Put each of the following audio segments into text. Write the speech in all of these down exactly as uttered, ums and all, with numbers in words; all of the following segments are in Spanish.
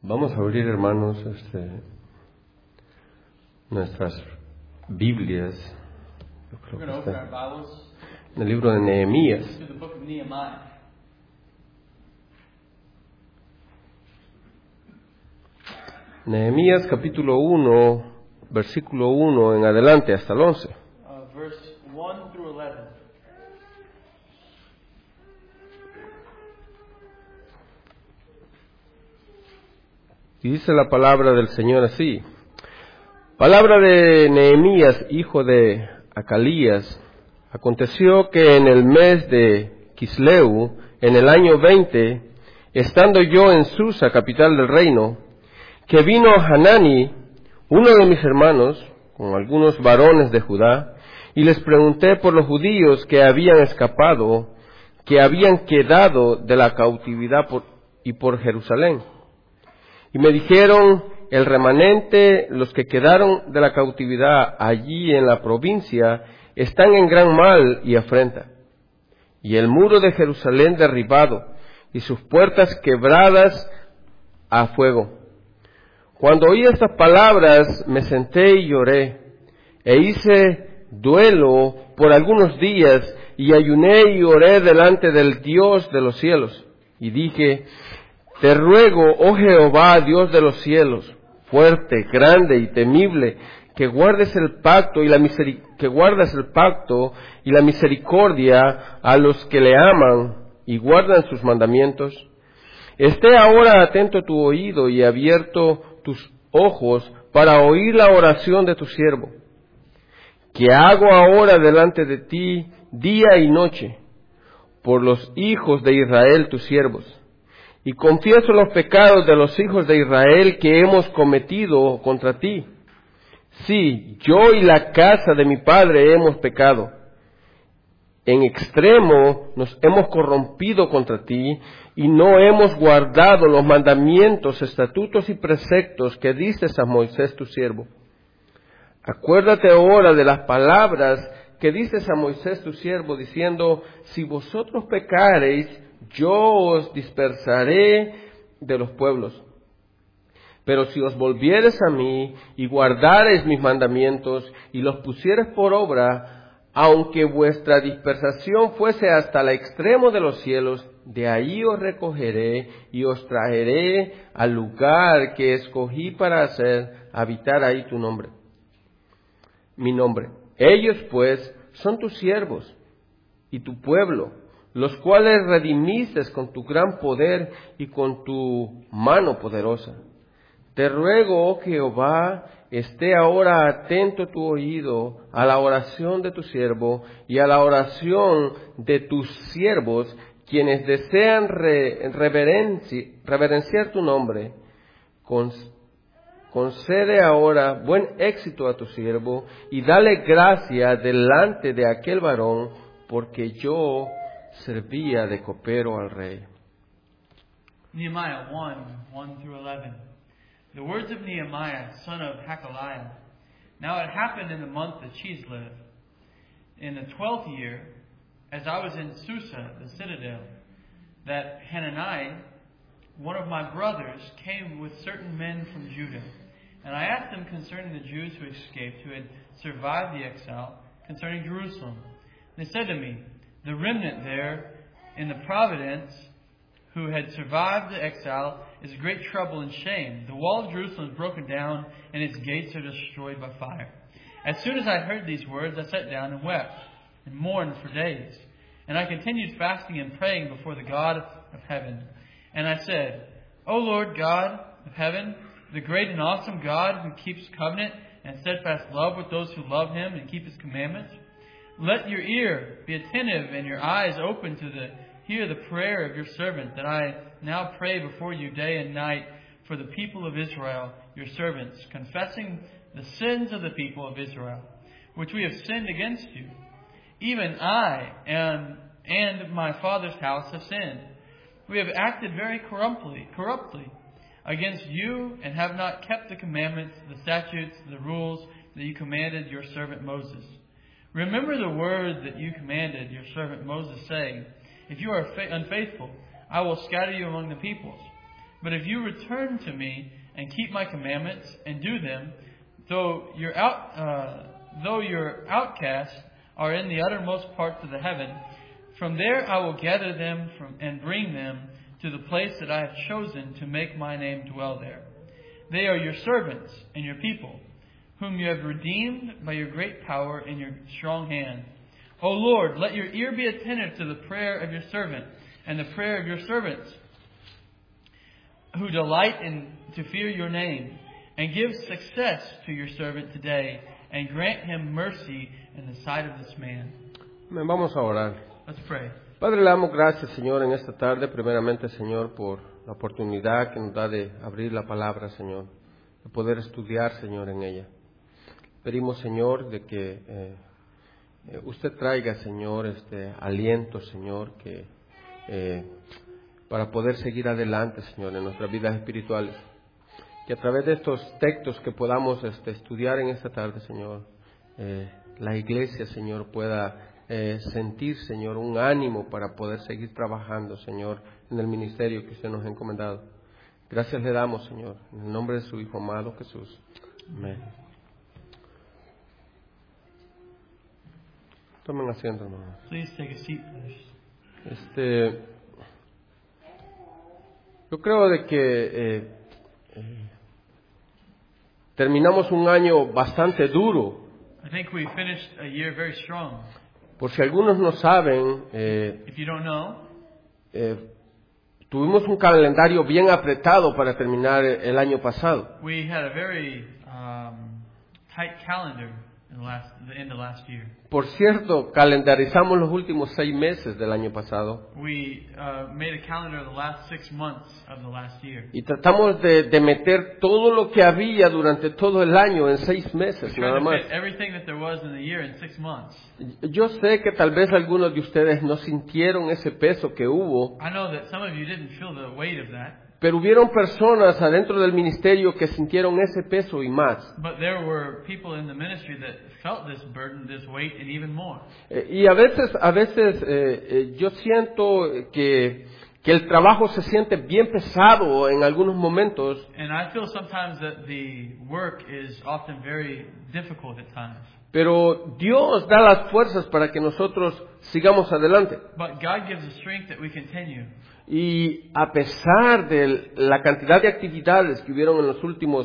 Vamos a abrir, hermanos, este, nuestras Biblias. Yo creo que está en el libro de Nehemías. Nehemías capítulo uno, versículo uno en adelante hasta el once. Uh, verse one through eleven. Y dice la palabra del Señor así. Palabra de Nehemías, hijo de Acalías. Aconteció que en el mes de Quisleu, en el año veinte, estando yo en Susa, capital del reino, que vino Hanani, uno de mis hermanos, con algunos varones de Judá, y les pregunté por los judíos que habían escapado, que habían quedado de la cautividad por, y por Jerusalén. Y me dijeron, el remanente, los que quedaron de la cautividad allí en la provincia, están en gran mal y afrenta. Y el muro de Jerusalén derribado, y sus puertas quebradas a fuego. Cuando oí estas palabras, me senté y lloré, e hice duelo por algunos días, y ayuné y oré delante del Dios de los cielos. Y dije, te ruego, oh Jehová, Dios de los cielos, fuerte, grande y temible, que guardes el pacto y la miseric- que guardes el pacto y la misericordia a los que le aman y guardan sus mandamientos. Esté ahora atento tu oído y abierto tus ojos para oír la oración de tu siervo, que hago ahora delante de ti día y noche, por los hijos de Israel tus siervos. Y confieso los pecados de los hijos de Israel que hemos cometido contra ti. Sí, yo y la casa de mi padre hemos pecado. En extremo nos hemos corrompido contra ti y no hemos guardado los mandamientos, estatutos y preceptos que dices a Moisés tu siervo. Acuérdate ahora de las palabras que dices a Moisés tu siervo, diciendo, si vosotros pecareis, yo os dispersaré de los pueblos. Pero si os volviereis a mí y guardareis mis mandamientos y los pusiereis por obra, aunque vuestra dispersación fuese hasta el extremo de los cielos, de ahí os recogeré y os traeré al lugar que escogí para hacer habitar ahí tu nombre, mi nombre. Ellos pues son tus siervos y tu pueblo, los cuales redimiste con tu gran poder y con tu mano poderosa. Te ruego, oh Jehová, esté ahora atento tu oído a la oración de tu siervo y a la oración de tus siervos, quienes desean re, reverenci, reverenciar tu nombre. Con, concede ahora buen éxito a tu siervo y dale gracia delante de aquel varón, porque yo servía de copero al rey. Nehemiah one, one through eleven. The words of Nehemiah, son of Hakaliah. Now it happened in the month of Chislev, in the twelfth year, as I was in Susa, the citadel, that Hanani, one of my brothers, came with certain men from Judah. And I asked them concerning the Jews who escaped, who had survived the exile, concerning Jerusalem. They said to me, the remnant there in the province who had survived the exile is great trouble and shame. The wall of Jerusalem is broken down and its gates are destroyed by fire. As soon as I heard these words, I sat down and wept and mourned for days. And I continued fasting and praying before the God of heaven. And I said, O Lord God of heaven, the great and awesome God who keeps covenant and steadfast love with those who love Him and keep His commandments, let your ear be attentive and your eyes open to the hear the prayer of your servant, that I now pray before you day and night for the people of Israel, your servants, confessing the sins of the people of Israel, which we have sinned against you. Even I and, and my father's house have sinned. We have acted very corruptly, corruptly against you and have not kept the commandments, the statutes, the rules that you commanded your servant Moses. Remember the word that you commanded your servant Moses, saying, if you are fa- unfaithful, I will scatter you among the peoples. But if you return to me and keep my commandments and do them, though your out, uh, though your outcasts are in the uttermost parts of the heaven, from there I will gather them from, and bring them to the place that I have chosen to make my name dwell there. They are your servants and your people, whom you have redeemed by your great power and your strong hand. O Lord, let your ear be attentive to the prayer of your servant and the prayer of your servants, who delight in to fear your name, and give success to your servant today, and grant him mercy in the sight of this man. Vamos a orar. Let's pray. Padre, le damos gracias, Señor, en esta tarde, primeramente, Señor, por la oportunidad que nos da de abrir la palabra, Señor, de poder estudiar, Señor, en ella. Pedimos, Señor, de que eh, usted traiga, Señor, este aliento, Señor, que eh, para poder seguir adelante, Señor, en nuestras vidas espirituales. Que a través de estos textos que podamos este, estudiar en esta tarde, Señor, eh, la iglesia, Señor, pueda eh, sentir, Señor, un ánimo para poder seguir trabajando, Señor, en el ministerio que usted nos ha encomendado. Gracias le damos, Señor, en el nombre de su Hijo amado Jesús. Amén. Tomen asiento, hermanos. Please take a seat, brothers. Este, yo creo de que eh, eh, terminamos un año bastante duro. I think we finished a year very strong. Por si algunos no saben, eh, If you don't know, eh, tuvimos un calendario bien apretado para terminar el año pasado. we had a very um, tight calendar in the last the end of last year. Por cierto, calendarizamos los últimos seis meses del año pasado We uh, made a calendar of the last six months of the last year. y tratamos de, de meter todo lo que había durante todo el año en seis meses, We're nada trying to más. fit everything that there was in the year in six months. Yo sé que tal vez algunos de ustedes no sintieron ese peso que hubo, I know that some of you didn't feel the weight of that, pero hubieron personas adentro del ministerio que sintieron ese peso y más. but there were people in the ministry that felt this burden, this weight, and even more. Eh, y a veces, a veces eh, eh, yo siento que, que el trabajo se siente bien pesado en algunos momentos, And I feel sometimes that the work is often very difficult at times. pero Dios da las fuerzas para que nosotros sigamos adelante. But God gives the strength that we continue. Y a pesar de la cantidad de actividades que hubieron en los últimos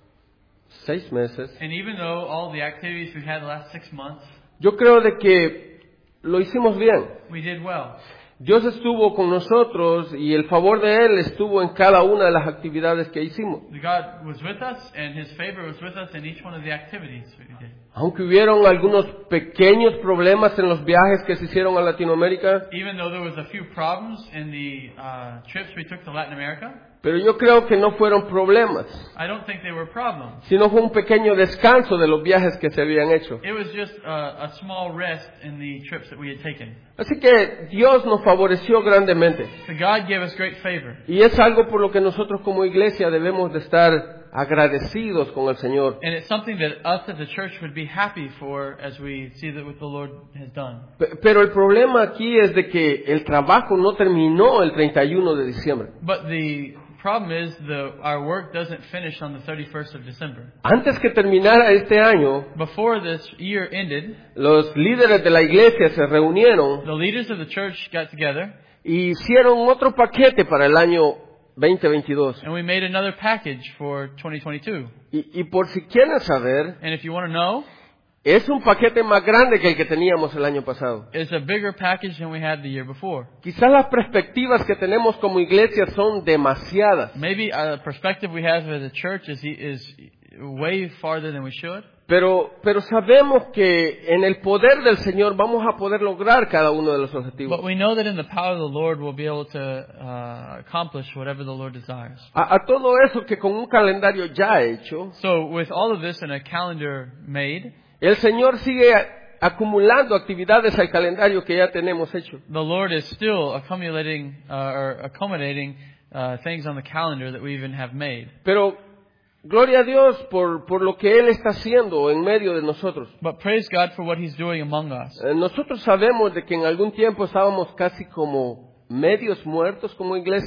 seis meses, And even though all the activities we had the last six months, yo creo de que lo hicimos bien. we did well. Dios estuvo con nosotros y el favor de Él estuvo en cada una de las actividades que hicimos. God was with us, and His favor was with us in each one of the activities we did. Aunque hubieron algunos pequeños problemas en los viajes que se hicieron a Latinoamérica, Even though there was a few problems in the uh, trips we took to Latin America, pero yo creo que no fueron problemas, I don't think they were problems. sino fue un pequeño descanso de los viajes que se habían hecho. It was just a, a small rest in the trips that we had taken. Así que Dios nos favoreció grandemente. So God gave us great favor. Y es algo por lo que nosotros como iglesia debemos de estar agradecidos con el Señor. And it's something that us as a church would be happy for as we see that what the Lord has done. Pe- Pero el problema aquí es de que el trabajo no terminó el treinta y uno de diciembre. But the problem is the our work doesn't finish on the thirty-first of December. Antes que terminara este año, Before this year ended, los líderes de la iglesia se reunieron the leaders of the church got together y hicieron otro paquete para el año veinte veintidós. and we made another package for twenty twenty-two. Y, y por si quieren saber, And if you want to know, es un paquete más grande que el que teníamos el año pasado. it's a bigger package than we had the year before. Quizás las perspectivas que tenemos como iglesia son demasiadas, Maybe a perspective we have as a church is is way farther than we should. pero, pero sabemos que en el poder del Señor vamos a poder lograr cada uno de los objetivos. But we know that in the power of the Lord we'll be able to uh, accomplish whatever the Lord desires. A, a todo eso que con un calendario ya hecho, So with all of this in a calendar made, el Señor sigue acumulando actividades al calendario que ya tenemos hecho. the Lord is still accumulating uh, or accommodating uh, things on the calendar that we even have made. Pero gloria a Dios por, por lo que Él está haciendo en medio de nosotros. But praise God for what He's doing among us. Eh, Nosotros sabemos de que en algún tiempo estábamos casi como medios muertos como iglesia.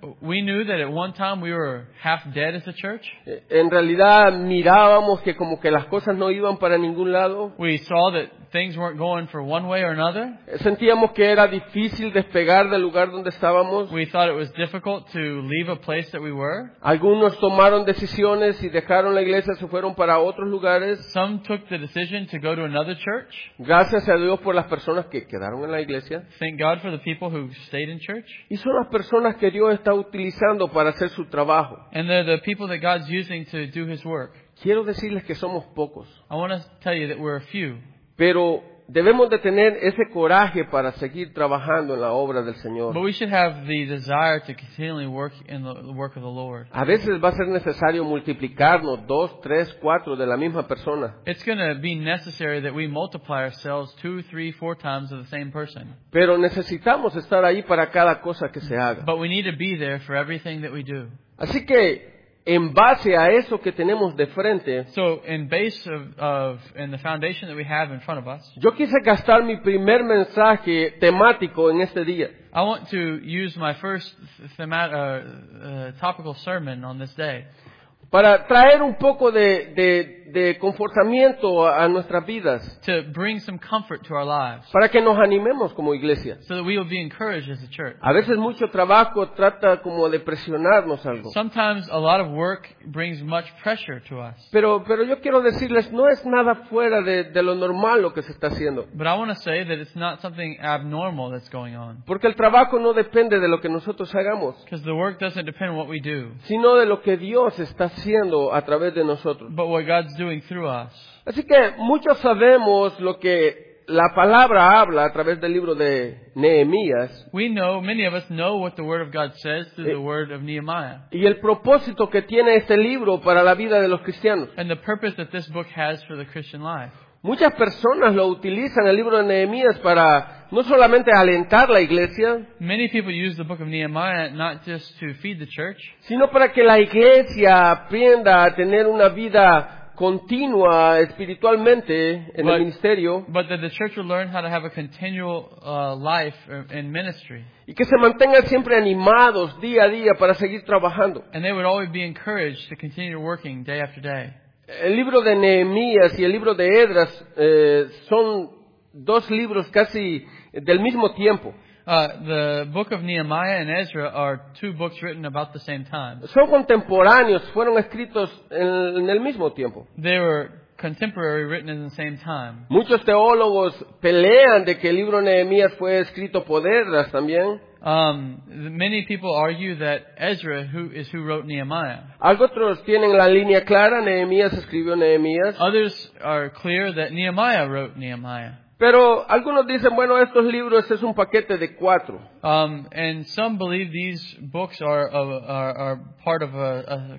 we knew that at one time we were half dead as a church. Eh, En realidad mirábamos que como que las cosas no iban para ningún lado. We saw that things weren't going for one way or another. Eh, Sentíamos que era difícil despegar del lugar donde estábamos. We thought it was difficult to leave a place that we were. Algunos tomaron decisiones y dejaron la iglesia, se fueron para otros lugares. Some took the decision to go to another church. Gracias a Dios por las personas que quedaron en la iglesia. Thank God for the people who stayed in church. Y son las personas que Dios está utilizando para hacer su trabajo. And they're the people that God's using to do His work. Quiero decirles que somos pocos, I want to tell you that we're a few. pero debemos de tener ese coraje para seguir trabajando en la obra del Señor. But we should have the desire to continually work in the, the work of the Lord. A veces va a ser necesario multiplicarnos dos, tres, cuatro de la misma persona. It's going to be necessary that we multiply ourselves two, three, four times of the same person. Pero necesitamos estar ahí para cada cosa que se haga. But we need to be there for everything that we do. Así que, en base a eso que tenemos de frente, So, in base of, of in the foundation that we have in front of us, yo quise gastar mi primer mensaje temático en este día. I want to use my first thema- uh, uh, topical sermon on this day Para traer un poco de, de, de confortamiento a, a nuestras vidas, to bring some comfort to our lives, para que nos animemos como iglesia. so that we will be encouraged as a church. A veces mucho trabajo trata como de presionarnos algo. Sometimes a lot of work brings much pressure to us. Pero, pero yo quiero decirles, no es nada fuera de, de lo normal lo que se está haciendo. But I want to say that it's not something abnormal that's going on. Porque el trabajo no depende de lo que nosotros hagamos, Because the work doesn't depend on what we do, sino de lo que Dios está haciendo a través de nosotros. but what God's doing through us. Así que muchos sabemos lo que la palabra habla a través del libro de Nehemías We know, many of us know what the Word of God says through the Word of Nehemiah. y el propósito que tiene este libro para la vida de los cristianos. And the purpose that this book has for the Christian life. Muchas personas lo utilizan el libro de Nehemías para no solamente alentar la iglesia, Many people use the book of Nehemiah not just to feed the church, sino para que la iglesia aprenda a tener una vida continua espiritualmente en But- el ministerio but that the church will learn how to have a continual uh, life in ministry. y que se mantengan siempre animados día a día para seguir trabajando. And they would always be encouraged to continue working day after day. El libro de Nehemías y el libro de Esdras eh, son dos libros casi del mismo tiempo. Uh, the book of Nehemiah and Ezra are two books written about the same time. Son contemporáneos, fueron escritos en, en el mismo tiempo. They were contemporary, written in the same time. Muchos teólogos pelean de que el libro de Nehemías fue escrito por Esdras también. Um, many people argue that Ezra who is who wrote Nehemiah. Otros tienen la línea clara, Nehemías escribió Nehemías. Others are clear that Nehemiah wrote Nehemiah. Pero algunos dicen, bueno, estos libros es un paquete de cuatro. Um, and some believe these books are are, are, are part of a, a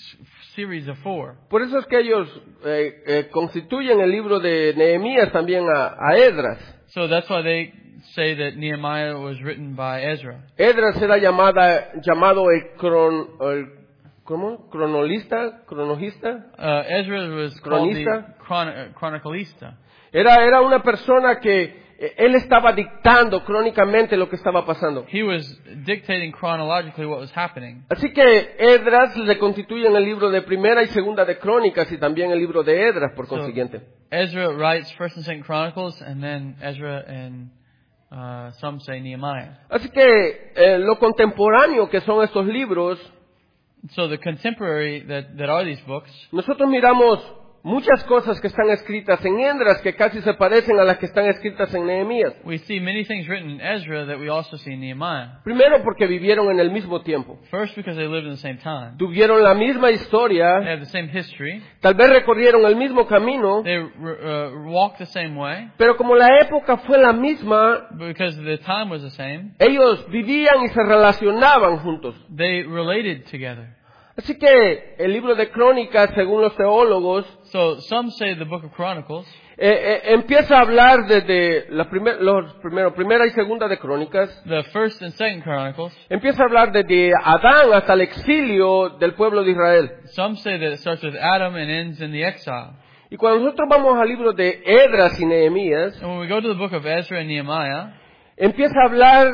series of four. Por eso es que ellos eh, eh, constituyen el libro de Nehemías también a, a Esdras. So that's why they say that Nehemiah was written by Ezra. Esdras era llamada, llamado el, cron, el ¿cómo? cronolista, cronogista. Uh, Ezra was called the Cronista. chron- uh, chronicalista. Era, era una persona que eh, él estaba dictando crónicamente lo que estaba pasando. He was dictating chronologically what was happening. Así que Esdras le constituye en el libro de Primera y Segunda de Crónicas y también el libro de Esdras, por So, consiguiente. Ezra writes First and Second Chronicles, and then Ezra and uh, some say Nehemiah. Así que eh, lo contemporáneo que son estos libros, So the contemporary that, that are these books, nosotros miramos muchas cosas que están escritas en Esdras que casi se parecen a las que están escritas en Nehemías. we see many things written in Ezra that we also see in Nehemiah. Primero porque vivieron en el mismo tiempo. First, because they lived in the same time. Tuvieron la misma They historia, have the same history. tal vez recorrieron el mismo camino, They uh, walked the same way. pero como la época fue la misma, Because the time was the same, ellos vivían y se relacionaban juntos. they related together. Así que el libro de Crónicas, según los teólogos, So some say the book of Chronicles eh, eh, empieza a hablar desde la primer, los primero, primera y segunda de Crónicas, the first and second Chronicles. empieza a hablar desde Adán hasta el exilio del pueblo de Israel. Some say that it starts with Adam and ends in the exile. Y cuando nosotros vamos al libro de Esdras y Nehemías, And when we go to the book of Ezra and Nehemiah, empieza a hablar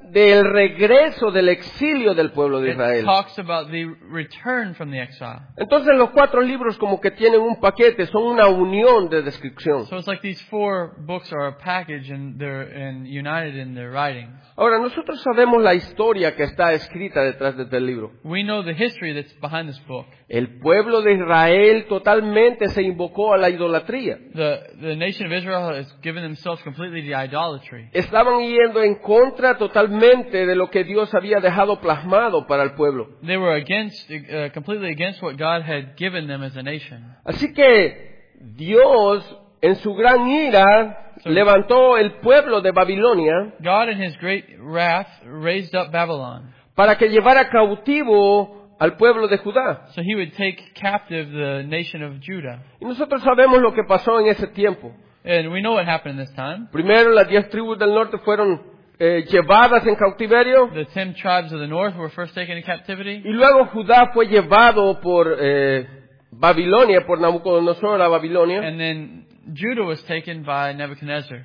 del regreso del exilio del pueblo de It Israel. talks about the return from the exile. Entonces los cuatro libros como que tienen un paquete, son una unión de descripción. So it's like these four books are a package and they're and united in their writings. Ahora, nosotros sabemos la historia que está escrita detrás de este libro. We know the history that's behind this book. El pueblo de Israel totalmente se invocó a la idolatría. The the nation of Israel has given themselves completely to idolatry. Estaban yendo en contra totalmente de lo que Dios había dejado plasmado para el pueblo. They were against, uh, completely against what God had given them as a nation. Así que Dios, en su gran ira, levantó el pueblo de Babilonia God in His great wrath raised up Babylon, para que llevara cautivo al pueblo de Judá. so He would take captive the nation of Judah. Y nosotros sabemos lo que pasó en ese tiempo. And we know what happened in this time. Primero, las diez tribus del norte fueron eh, llevadas en cautiverio, The ten tribes of the north were first taken in captivity. y luego Judá fue llevado por eh, Babilonia, por Nabucodonosor a Babilonia. And then Judah was taken by Nebuchadnezzar.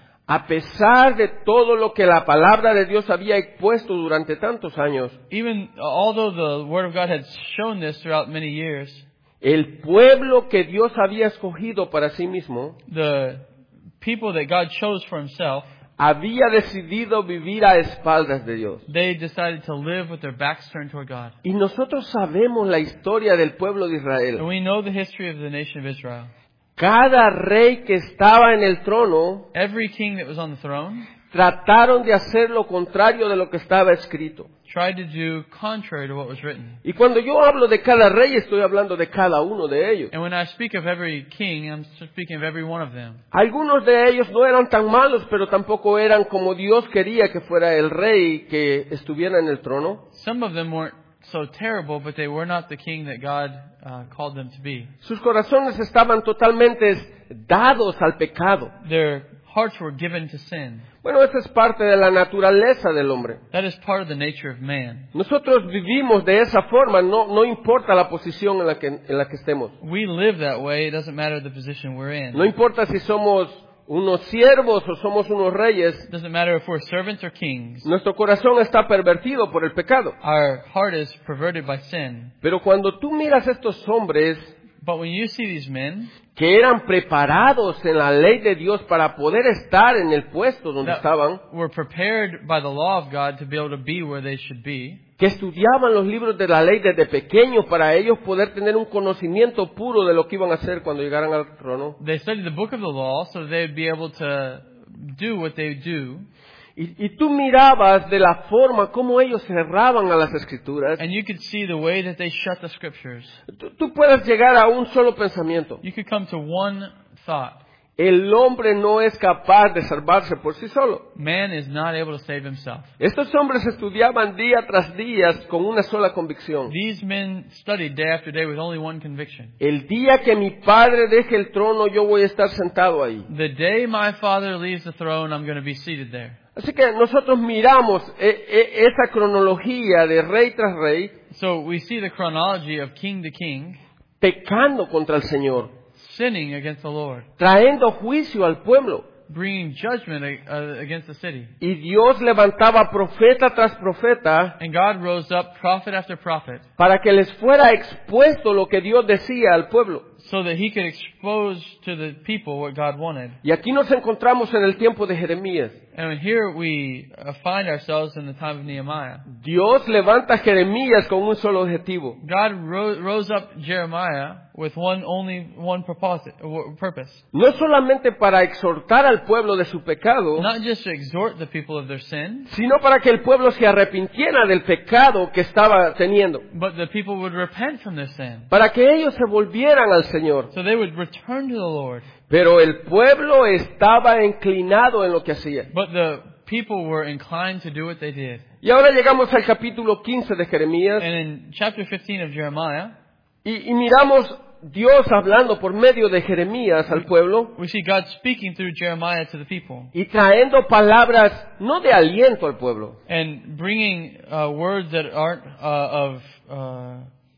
A pesar de todo lo que la palabra de Dios había expuesto durante tantos años, Even although the Word of God had shown this throughout many years, el pueblo que Dios había escogido para sí mismo the people that God chose for Himself, había decidido vivir a espaldas de Dios. they decided to live with their backs turned toward God. Y nosotros sabemos la historia del pueblo de And Israel. we know the history of the nation of Israel. Cada rey que estaba en el trono Every king that was on the throne trataron de hacer lo contrario de lo que estaba escrito. tried to do contrary to what was written. Y cuando yo hablo de cada rey, estoy hablando de cada uno de ellos. And when I speak of every king, I'm speaking of every one of them. Algunos de ellos no eran tan malos, pero tampoco eran como Dios quería que fuera el rey que estuviera en el trono. Some of them weren't so terrible, but they were not the king that God uh, called them to be. Sus corazones estaban totalmente dados al pecado. Their hearts were given to sin. Bueno, esa es parte de la naturaleza del hombre. That is part of the nature of man. Nosotros vivimos de esa forma, no, no importa la posición en la que, en la que estemos. We live that way. It doesn't matter the position we're in. No importa si somos unos siervos o somos unos reyes, It doesn't matter if we're servants or kings. nuestro corazón está pervertido por el pecado. Our heart is perverted by sin. Pero cuando tú miras a estos hombres But when you see these men que eran preparados en la ley de Dios para poder estar en el puesto donde that estaban, were prepared by the law of God to be able to be where they should be, que estudiaban los libros de la ley desde pequeños para ellos poder tener un conocimiento puro de lo que iban a hacer cuando llegaran al trono. they studied the book of the law so they would be able to do what they do. Y, y tú mirabas de la forma como ellos cerraban a las escrituras. And you could see the way that they shut the scriptures. Tú, tú puedes llegar a un solo pensamiento. You could come to one thought. El hombre no es capaz de salvarse por sí solo. Man is not able to save himself. Estos hombres estudiaban día tras día con una sola convicción. These men studied day after day with only one conviction. El día que mi padre deje el trono, yo voy a estar sentado ahí. The day my father leaves the throne, I'm going to be seated there. Así que nosotros miramos eh, eh, esa cronología de rey tras rey, So we see the chronology of king to king, pecando contra el Señor, sinning against the Lord, trayendo juicio al pueblo. bringing judgment uh, against the city. Y Dios levantaba profeta tras profeta And God rose up prophet after prophet para que les fuera expuesto lo que Dios decía al pueblo. so that he could expose to the people what God wanted. Y aquí nos encontramos en el tiempo de Jeremías. And here we uh, find ourselves in the time of Nehemiah. Dios levanta a Jeremías con un solo objetivo: God ro- rose up Jeremiah with one only one purpose, uh, purpose. no solamente para exhortar al pueblo de su pecado, Not just to exhort the people of their sin, sino para que el pueblo se arrepintiera del pecado que estaba teniendo, but the people would repent from their sin. para que ellos se volvieran al Señor. So they would return to the Lord. Pero el pueblo estaba inclinado en lo que hacía. But the people were inclined to do what they did. Y ahora llegamos al capítulo quince de Jeremías And in chapter fifteen of Jeremiah, y, y miramos Dios hablando por medio de Jeremías al pueblo we see God speaking through Jeremiah to the people y trayendo palabras no de aliento al pueblo, and bringing uh, words that aren't uh, of uh,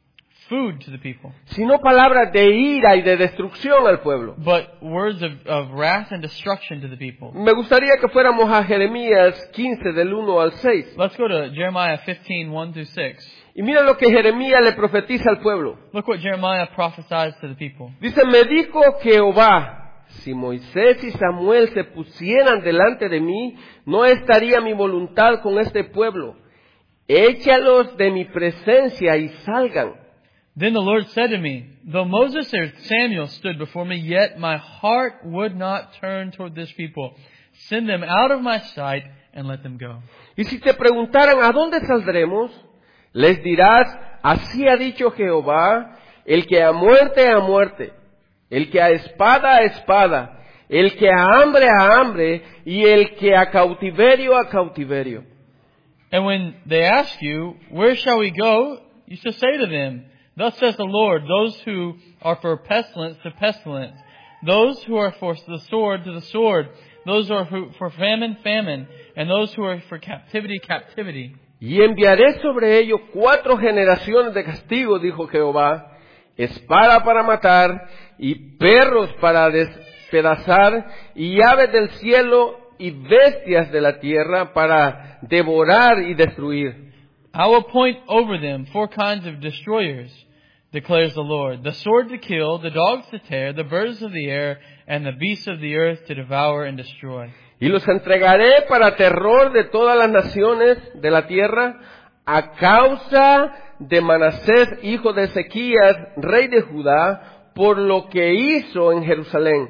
food to the people, sino palabras de ira y de destrucción al pueblo. but words of, of wrath and destruction to the people. Me gustaría que fuéramos a Jeremías quince del uno al seis. Let's go to Jeremiah fifteen, one through six. Y mira lo que Jeremías le profetiza al pueblo. Look what Jeremiah prophesies to the people. Dice, me dijo Jehová, si Moisés y Samuel se pusieran delante de mí, no estaría mi voluntad con este pueblo. Échalos de mi presencia y salgan. Then the Lord said to me, though Moses or Samuel stood before me, yet my heart would not turn toward this people. Send them out of my sight and let them go. Y si te preguntaran, ¿a dónde saldremos? Les dirás, así ha dicho Jehová, el que a muerte a muerte, el que a espada a espada, el que a hambre a hambre, y el que a cautiverio a cautiverio. And when they ask you, where shall we go? You shall say to them, thus says the Lord, those who are for pestilence to pestilence, those who are for the sword to the sword, those who are for famine, famine, and those who are for captivity, captivity. Y enviaré sobre ellos cuatro generaciones de castigo, dijo Jehová, espada para matar, y perros para despedazar, y aves del cielo, y bestias de la tierra para devorar y destruir. I will appoint over them four kinds of destroyers, declares the Lord, the sword to kill, the dogs to tear, the birds of the air, and the beasts of the earth to devour and destroy. Y los entregaré para terror de todas las naciones de la tierra, a causa de Manasés, hijo de Ezequías, rey de Judá, por lo que hizo en Jerusalén.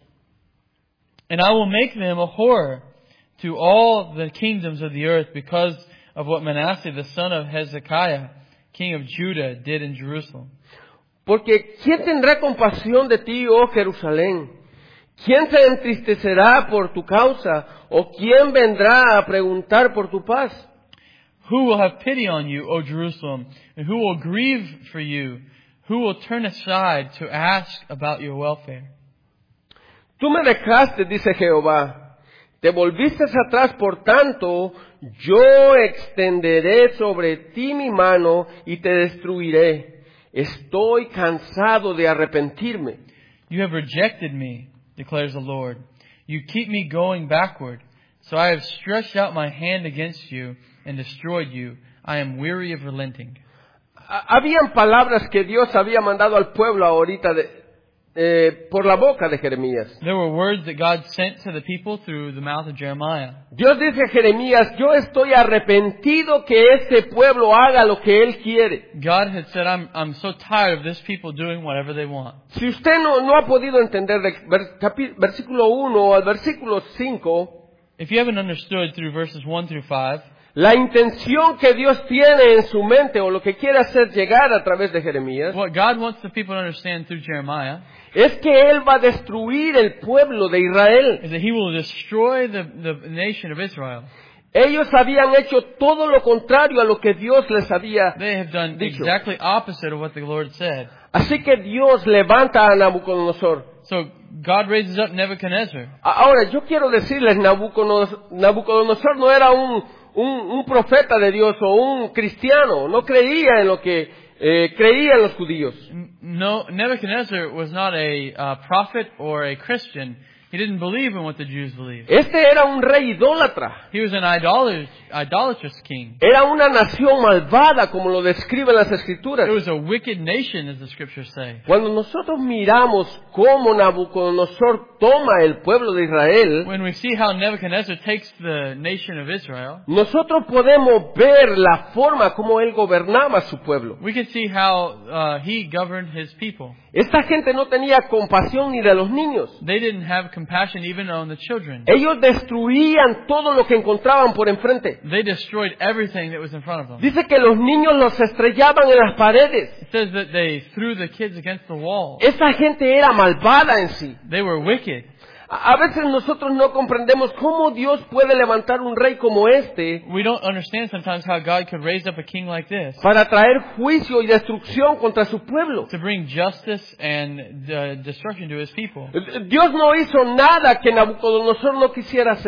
And I will make them a horror to all the kingdoms of the earth because of what Manasseh, the son of Hezekiah, king of Judah, did in Jerusalem. Porque ¿quién tendrá compasión de ti, oh Jerusalén? ¿Quién se entristecerá por tu causa? ¿O quién vendrá a preguntar por tu paz? Who will have pity on you, O Jerusalem? And who will grieve for you? Who will turn aside to ask about your welfare? Tú me dejaste, dice Jehová. Te volviste atrás, por tanto, yo extenderé sobre ti mi mano y te destruiré. Estoy cansado de arrepentirme. You have rejected me, declares the Lord. You keep me going backward. So I have stretched out my hand against you and destroyed you. I am weary of relenting. Habían palabras que Dios había mandado al pueblo ahorita de, eh, por la boca de Jeremías. There were words that God sent to the people through the mouth of Jeremiah. Dios dice a Jeremías, yo estoy arrepentido que este pueblo haga lo que él quiere. God had said, I'm, I'm so tired of this people doing whatever they want. Si usted no, no ha podido entender de vers, capi, versículo uno al versículo cinco, if you haven't understood through verses one through five, la intención que Dios tiene en su mente o lo que quiere hacer llegar a través de Jeremías, what God wants the people to understand through Jeremiah es que Él va a destruir el pueblo de Israel. is that He will destroy the, the nation of Israel. Ellos habían hecho todo lo contrario a lo que Dios les había They have done dicho. exactly opposite of what the Lord said. Así que Dios levanta a Nabucodonosor. So God raises up Nebuchadnezzar. Ahora, yo quiero decirles, Nabucodonosor, Nabucodonosor no era un, un, un profeta de Dios o un cristiano. No creía en lo que eh, creían los judíos. No, Nebuchadnezzar was not a uh, prophet or a Christian. He didn't believe in what the Jews believed. Este era un rey idólatra. He was an idolatrous, idolatrous king. Era una nación malvada, como lo describen las escrituras. It was a wicked nation, as the scriptures say. Cuando nosotros miramos cómo Nabucodonosor toma el pueblo de Israel, When we see how Nebuchadnezzar takes the nation of Israel, nosotros podemos ver la forma como él gobernaba su pueblo. we can see how uh, he governed his people. Esta gente no tenía compasión ni de los niños. They didn't have compassion even on the children. Ellos destruían todo lo que encontraban por enfrente. They destroyed everything that was in front of them. Dice que los niños los estrellaban en las paredes. It says that they threw the kids against the wall. Esa gente era malvada en sí. They were wicked. A veces nosotros no comprendemos cómo Dios puede levantar un rey como este We don't understand sometimes how God could raise up a king like this para traer juicio y destrucción contra su pueblo. to bring justice and uh, destruction to his people. Dios no hizo nada que Nabucodonosor no quisiera hacer.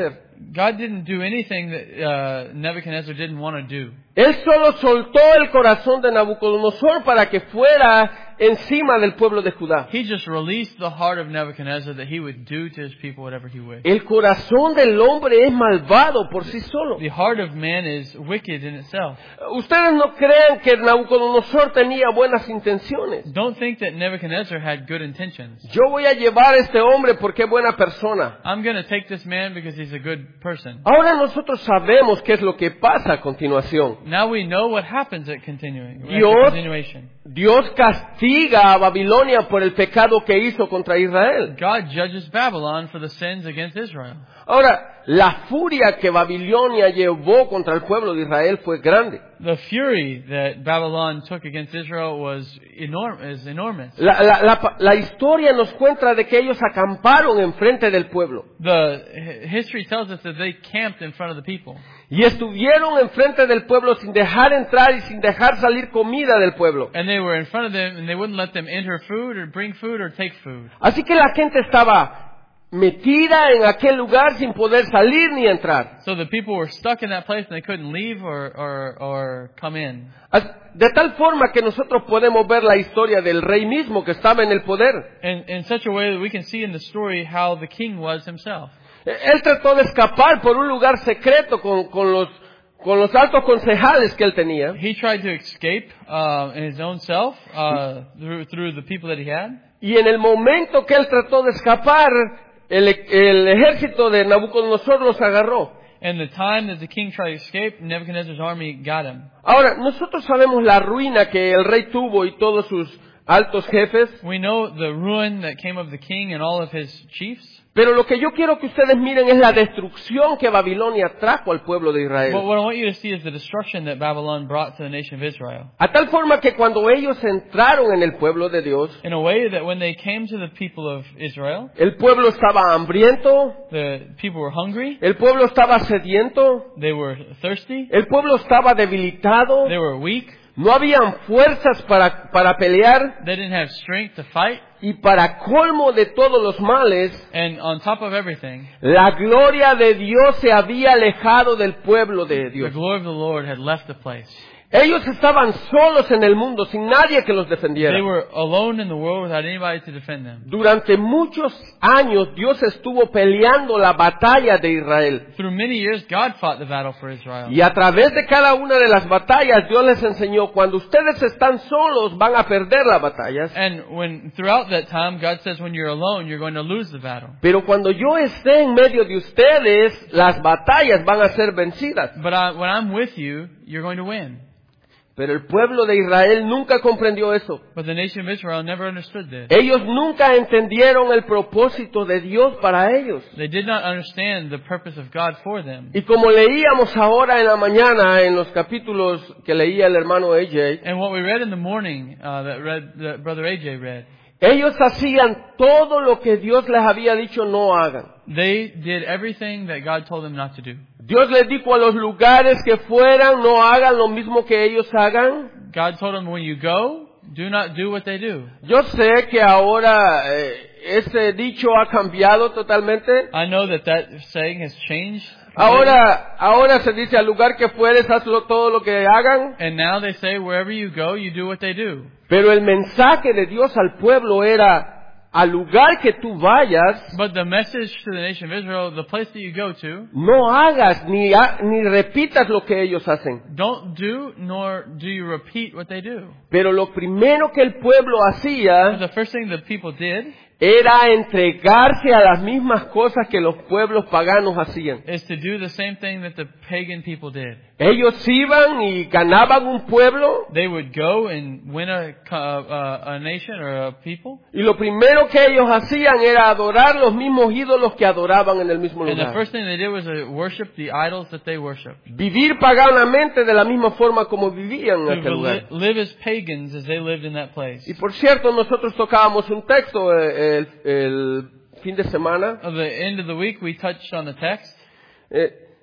God didn't do anything that uh, Nebuchadnezzar didn't want to do. Él solo soltó el corazón de Nabucodonosor para que fuera encima del pueblo de Judá. He just released the heart of Nebuchadnezzar that he would do to his people whatever he wished. El corazón del hombre es malvado por sí solo. The heart of man is wicked in itself. Ustedes no crean que Nabucodonosor tenía buenas intenciones. Don't think that Nebuchadnezzar had good intentions. Yo voy a llevar a este hombre porque es buena persona. I'm going to take this man because he's a good person. Ahora nosotros sabemos qué es lo que pasa a continuación. Now we know what happens at continuing. At the Dios, continuation. Dios castiga a Babilonia por el pecado que hizo contra Israel. God judges Babylon for the sins against Israel. Ahora, la furia que Babilonia llevó contra el pueblo de Israel fue grande. The fury that Babylon took against Israel was enorm- is enormous. La, la, la, la historia nos cuenta de que ellos acamparon enfrente del pueblo. The history tells us that they camped in front of the people. Y estuvieron enfrente del pueblo sin dejar entrar y sin dejar salir comida del pueblo. And they were in front of them and they wouldn't let them enter food or bring food or take food. Así que la gente estaba metida en aquel lugar sin poder salir ni entrar. So the people were stuck in that place and they couldn't leave or, or, or come in. De tal forma que nosotros podemos ver la historia del rey mismo que estaba en el poder. In, in such a way that we can see in the story how the king was himself. Él trató de escapar por un lugar secreto con, con los con los altos concejales que él tenía. He tried to escape uh, in his own self uh, through, through the people that he had. Y en el momento que él trató de escapar, el, el ejército de Nabucodonosor los agarró. And the time that the king tried to escape, Nebuchadnezzar's army got him. Ahora, nosotros sabemos la ruina que el rey tuvo y todos sus altos jefes. We know the ruin that came of the king and all of his chiefs. Pero lo que yo quiero que ustedes miren es la destrucción que Babilonia trajo al pueblo de Israel. But what I want you to see is the destruction that Babylon brought to the nation of Israel. A tal forma que cuando ellos entraron en el pueblo de Dios, In a way that when they came to the people of Israel, el pueblo estaba hambriento, the people were hungry, el pueblo estaba sediento, they were thirsty, el pueblo estaba debilitado, they were weak, no habían fuerzas para, para pelear, they didn't have strength to fight, y para colmo de todos los males, and on top of everything, la gloria de Dios se había alejado del pueblo de the Dios. glory of the Lord had left the place. Ellos estaban solos en el mundo, sin nadie que los defendiera. They were alone in the world without anybody to defend them. Durante muchos años Dios estuvo peleando la batalla de Israel. Through many years, God fought the battle for Israel. Y a través de cada una de las batallas Dios les enseñó, cuando ustedes están solos van a perder las batallas. And when throughout that time, God says when you're alone, you're going to lose the battle. Pero cuando yo esté en medio de ustedes, las batallas van a ser vencidas. But I, when I'm with you, you're going to win. Pero el pueblo de Israel nunca comprendió eso. But the nation of Israel never understood this. Ellos nunca entendieron el propósito de Dios para ellos. They did not understand the purpose of God for them. Y como leíamos ahora en la mañana en los capítulos que leía el hermano A J, And what we read in the morning, uh, that read, that Brother A J read, ellos hacían todo lo que Dios les había dicho no hagan. they did everything that God told them not to do. Dios les dijo a los lugares que fueran, no hagan lo mismo que ellos hagan. God told them when you go, do not do what they do. Yo sé que ahora eh, ese dicho ha cambiado totalmente. I know that that saying has changed. Ahora, ahora se dice al lugar que fueres, hazlo todo lo que hagan. And now they say wherever you go, you do what they do. Pero el mensaje de Dios al pueblo era, al lugar que tú vayas, But the message to the nation of Israel, the place that you go to, no hagas ni, ha- ni repitas lo que ellos hacen. don't do nor do you repeat what they do. Pero lo primero que el pueblo But hacía the first thing that people did era entregarse a las mismas cosas que los pueblos paganos hacían. is to do the same thing that the pagan people did. Ellos iban y ganaban un pueblo, They would go and win a, co- uh, a nation or a people. y lo primero que ellos hacían era adorar los mismos ídolos que adoraban en el mismo And the lugar. first thing they did was to worship the idols that they worshiped. Vivir paganamente de la misma forma como vivían en To aquel lugar. li- live as pagans as they lived in that place. Y por cierto, nosotros tocábamos un texto eh, el, el fin de semana. At the end of the week, we touched on the text. Eh,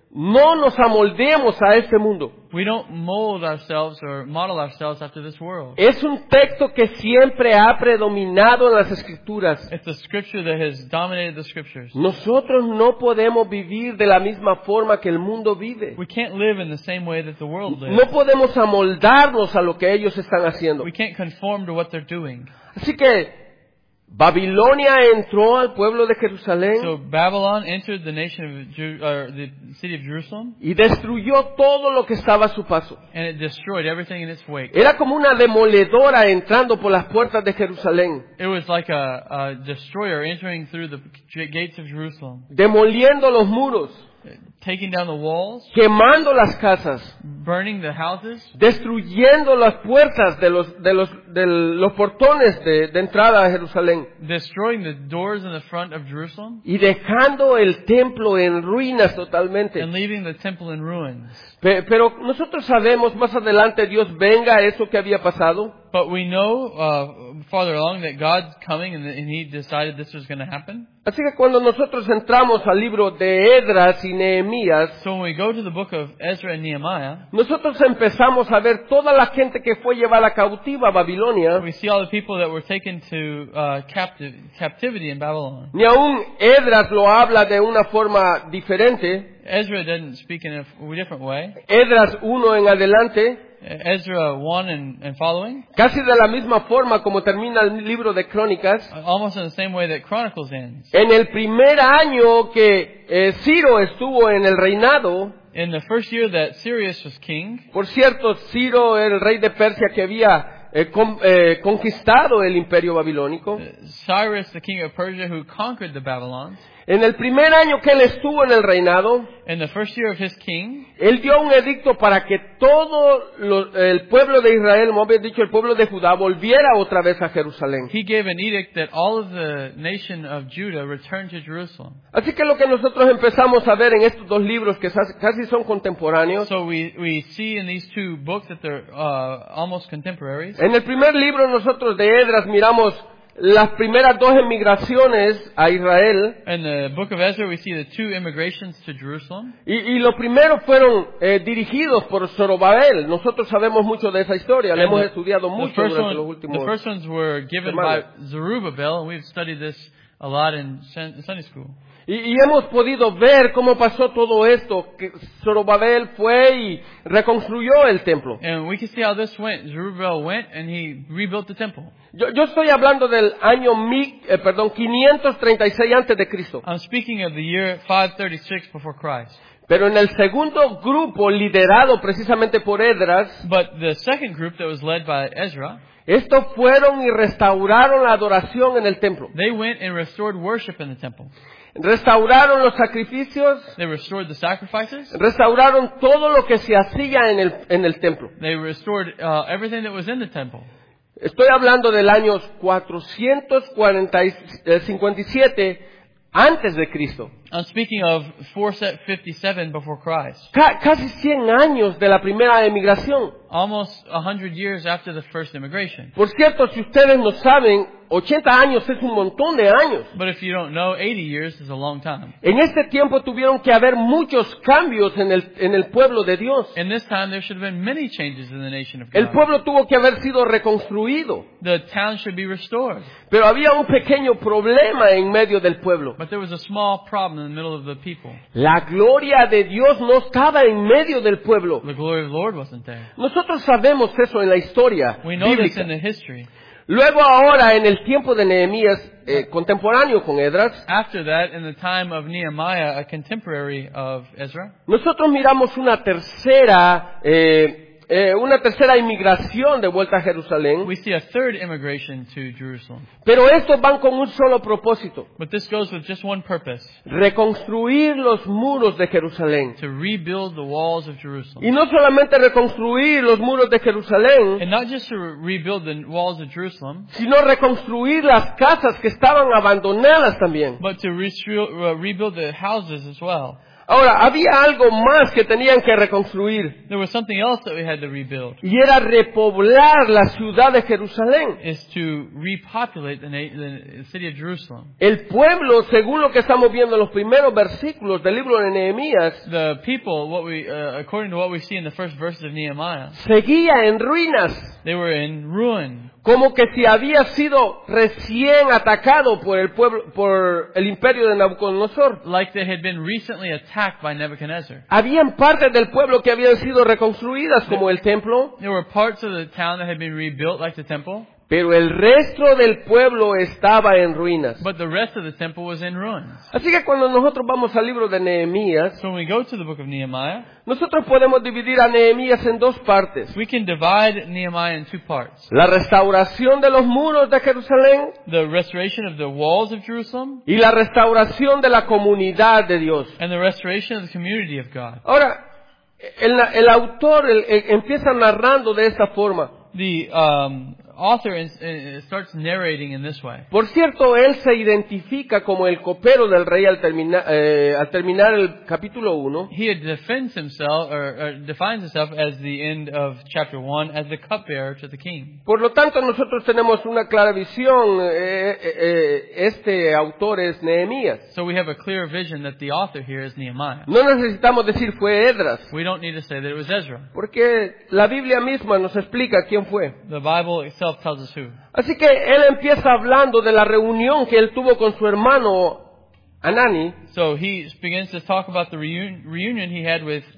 no nos amoldemos a este mundo. We don't mold ourselves or model ourselves after this world. Es un texto que siempre ha predominado en las Escrituras. It's a scripture that has dominated the scriptures. Nosotros no podemos vivir de la misma forma que el mundo vive. We can't live in the same way that the world lives. No podemos amoldarnos a lo que ellos están haciendo. We can't conform to what they're doing. Así que Babilonia entró al pueblo de Jerusalén So Babylon entered the nation of Ju- or the city of Jerusalem, y destruyó todo lo que estaba a su paso. and it destroyed everything in its wake. Era como una demoledora entrando por las puertas de Jerusalén, It was like a, a destroyer entering through the gates of Jerusalem, demoliendo los muros, taking down the walls, quemando las casas, burning the houses, destruyendo las puertas de los de los de los portones de, de entrada a Jerusalén destroying the doors in the front of Jerusalem, y dejando el templo en ruinas totalmente. and leaving the temple in ruins. Pe- Pero nosotros sabemos más adelante Dios venga a eso que había pasado. But we know uh, farther along that God's coming, and, and He decided this was going to happen. Así que cuando nosotros entramos al libro de Esdras y Nehemías, So when we go to the book of Ezra and Nehemiah, nosotros empezamos a ver toda la gente que fue llevada cautiva a Babilonia. we see all the people that were taken to uh, captive, captivity in Babylon. Ni aún Esdras lo habla de una forma diferente. Ezra didn't speak in a f- different way. Esdras uno en adelante, Ezra one and, and following, casi de la misma forma como termina el libro de Crónicas. almost in the same way that Chronicles ends. En el primer año que eh, Ciro estuvo en el reinado, In the first year that Cyrus was king, por cierto, Ciro era el rey de Persia que había eh, con- eh, conquistado el imperio babilónico. Cyrus, the king of Persia, who conquered the Babylons, En el primer año que él estuvo en el reinado, in the first year of his king, él dio un edicto para que todo lo- el pueblo de Israel, como había dicho, el pueblo de Judá, volviera otra vez a Jerusalén. he gave an edict that all of the nation of Judah return to Jerusalem. Así que lo que nosotros empezamos a ver en estos dos libros que casi casi son contemporáneos, So we, we see in these two books that they're uh, almost contemporaries. en el primer libro nosotros de Esdras miramos las primeras dos emigraciones a Israel, In the book of Ezra, we see the two immigrations to Jerusalem. y, y los primeros fueron eh, dirigidos por Zorobabel. Nosotros sabemos mucho de esa historia, la And hemos the, estudiado the mucho first durante los one, últimos the first ones were given semanas. by Zerubbabel, and we've studied this a lot in Sun- Sunday school. Y, y hemos podido ver cómo pasó todo esto, que Zorobabel fue y reconstruyó el templo. And we can see how this went. Zerubbabel went and he rebuilt the temple. Yo, yo estoy hablando del año mi, eh, perdón, quinientos treinta y seis antes de Cristo. I'm speaking of the year five thirty-six before Christ. Pero en el segundo grupo, liderado precisamente por Esdras, But the second group that was led by Ezra, estos fueron y restauraron la adoración en el templo. they went and restored worship in the temple. Restauraron los sacrificios, They restored the sacrifices. restauraron todo lo que se hacía en el, en el templo. They restored uh, everything that was in the temple. Estoy hablando del año cuatrocientos cincuenta y siete antes de Cristo. I'm speaking of four fifty-seven before Christ. Ca- casi cien años de la primera emigración. Almost a hundred years after the first immigration. Por cierto, si ustedes no saben, ochenta años es un montón de años. But if you don't know, eighty years is a long time. En este tiempo tuvieron que haber muchos cambios en el, en el pueblo de Dios. In this time, there should have been many changes in the nation of El God. pueblo tuvo que haber sido reconstruido. The town should be restored. Pero había un pequeño problema en medio del pueblo. But there was a small problem in the middle of the people. La gloria de Dios no estaba en medio del pueblo. The glory of the Lord wasn't there. Nosotros sabemos eso en la historia We know this bíblica. in the history. Luego ahora, en el tiempo de Nehemías, eh, contemporáneo con Esdras, After that, in the time of Nehemiah, a contemporary of Ezra, nosotros miramos una tercera, eh, eh, una tercera inmigración de vuelta a Jerusalén. we see a third immigration to Jerusalem. Pero estos van con un solo propósito: But this goes with just one purpose, reconstruir los muros de Jerusalén. to rebuild the walls of Y Jerusalem. no solamente reconstruir los muros de Jerusalén, And not just to re- rebuild the walls of Jerusalem, sino reconstruir las casas que estaban abandonadas también. but to restru- uh, rebuild the houses as well. Ahora, había algo más que tenían que reconstruir, There was something else that we had to rebuild. y era repoblar la ciudad de Jerusalén. Is to repopulate the, na- the city of Jerusalem. El pueblo, según lo que estamos viendo en los primeros versículos del libro de Nehemías, The people, what we, uh, according to what we see in the first verses of Nehemiah, seguía en ruinas, they were in ruin, como que si había sido recién atacado por el pueblo, por el imperio de Nabucodonosor. like they had been recently attacked by Nebuchadnezzar. Habían partes del pueblo que habían sido reconstruidas, como el templo, There were parts of the town that had been rebuilt, like the temple, pero el resto del pueblo estaba en ruinas. but the rest of the temple was in ruins. Así que cuando nosotros vamos al libro de Nehemías, So when we go to the book of Nehemiah, nosotros podemos dividir a Nehemías en dos partes. we can divide Nehemiah in two parts. La restauración de los muros de Jerusalén The restoration of the walls of Jerusalem y la restauración de la comunidad de Dios. and the restoration of the community of God. Ahora, el, el autor el- el- empieza narrando de esta forma. The um, author is, uh, starts narrating in this way. Por cierto, él se identifica como el copero del rey al, termina- eh, al terminar el capítulo uno. He defends himself, or, or defines himself as the end of chapter one, as the cupbearer to the king. Por lo tanto, nosotros tenemos una clara visión. eh, eh, eh, este autor es Nehemías. So we have a clear vision that the author here is Nehemiah. No necesitamos decir fue Edras, We don't need to say that it was Ezra. porque la Biblia misma nos explica quién fue. The Bible itself tells us who. Así que él empieza hablando de la reunión que él tuvo con su hermano Anani, So he begins to talk about the reun- reunion he had with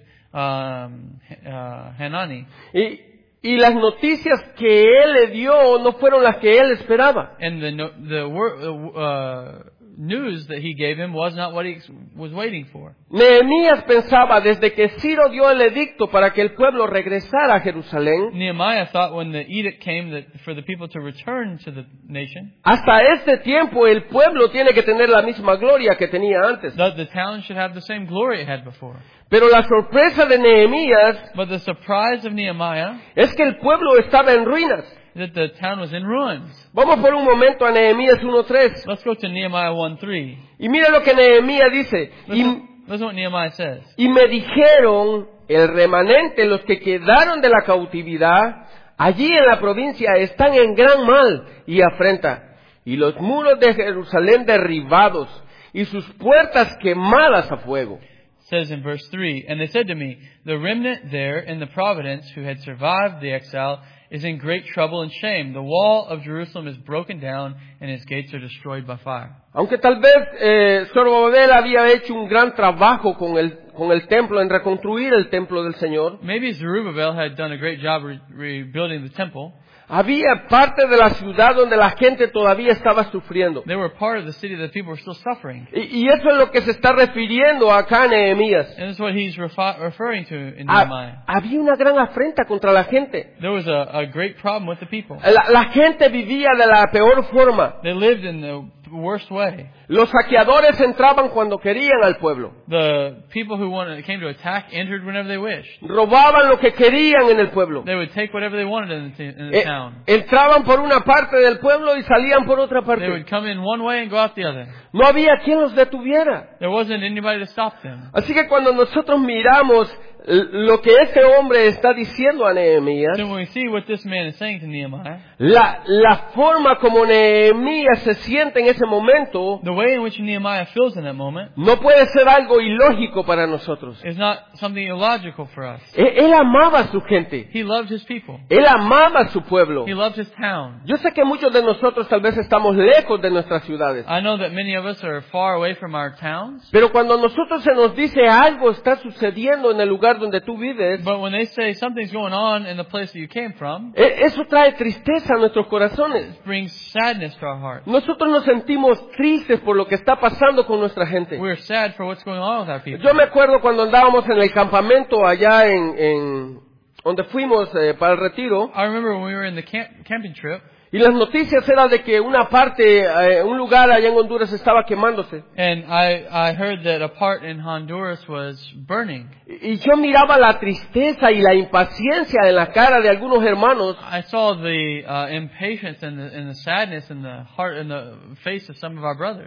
um, uh, Hanani. y, y las noticias que él le dio no fueron las que él esperaba. And the, no- the wor- uh, news that he gave him was not what he ex- was waiting for. Nehemías pensaba desde que Ciro dio el edicto para que el pueblo regresara a Jerusalén, Nehemiah thought when the edict came that for the people to return to the nation, hasta este tiempo el pueblo tiene que tener la misma gloria que tenía antes. that the town should have the same glory it had before. Pero la sorpresa de Nehemías But the surprise of Nehemiah, es que el pueblo estaba en ruinas. that the town was in ruins. Vamos por un momento a Nehemías uno tres. Let's go to Nehemiah one three. Y mira lo que Nehemías dice. Y, Listen, listen what Nehemiah says. y me dijeron el remanente, los que quedaron de la cautividad, allí en la provincia están en gran mal y afrenta. Y los muros de Jerusalén derribados y sus puertas quemadas a fuego. Says in verse three, and they said to me, the remnant there in the province who had survived the exile is in great trouble and shame. The wall of Jerusalem is broken down and its gates are destroyed by fire. Aunque tal vez eh, Zorobabel había hecho un gran trabajo con el, con el templo, en reconstruir el templo del Señor, Maybe Zerubbabel had done a great job re- rebuilding the temple. había parte de la ciudad donde la gente todavía estaba sufriendo. They were part of the city that people were still suffering. Y, y eso es lo que se está refiriendo acá en Nehemías. And this is what he's refi- referring to in Ha- Nehemiah. había una gran afrenta contra la gente. There was a, a great problem with the people. La, la gente vivía de la peor forma. They lived in the worst way. Los saqueadores entraban cuando querían al pueblo. The people who wanted, came to attack entered whenever they wished. Robaban lo que querían en el pueblo. They would take whatever they wanted in the, t- in the Eh, town. entraban por una parte del pueblo y salían por otra They parte. would come in one way and go out the other. No había quien los detuviera. There wasn't anybody to stop them. Así que cuando nosotros miramos l- lo que este hombre está diciendo a Nehemías, So when we see what this man is saying to Nehemiah, la, la forma como Nehemías se siente en ese momento the way in which Nehemiah feels in that moment no puede ser algo ilógico para nosotros. is not something illogical for us. Él, él amaba a su gente. He loved his people. Él amaba a su pueblo. He loved his town. Yo sé que muchos de nosotros tal vez estamos lejos de nuestras ciudades. I know that many of us are far away from our towns, Pero cuando a nosotros se nos dice algo está sucediendo en el lugar donde tú vives, but when they say something's going on in the place that you came from, e- eso trae tristeza a nuestros corazones. it brings sadness to our hearts. Nosotros nos sentimos tristes por lo que está pasando con nuestra gente. We're sad for what's going on with our people. Yo me acuerdo cuando andábamos en el campamento allá en, en donde fuimos eh, para el retiro, I remember when we were in the camp, camping trip, y las noticias eran de que una parte, eh, un lugar allá en Honduras estaba quemándose. and I, I heard that a part in Honduras was burning. Y y yo miraba la tristeza y la impaciencia en la cara de algunos hermanos, I saw the uh, impatience and the, and the sadness in the heart and the face of some of our brothers.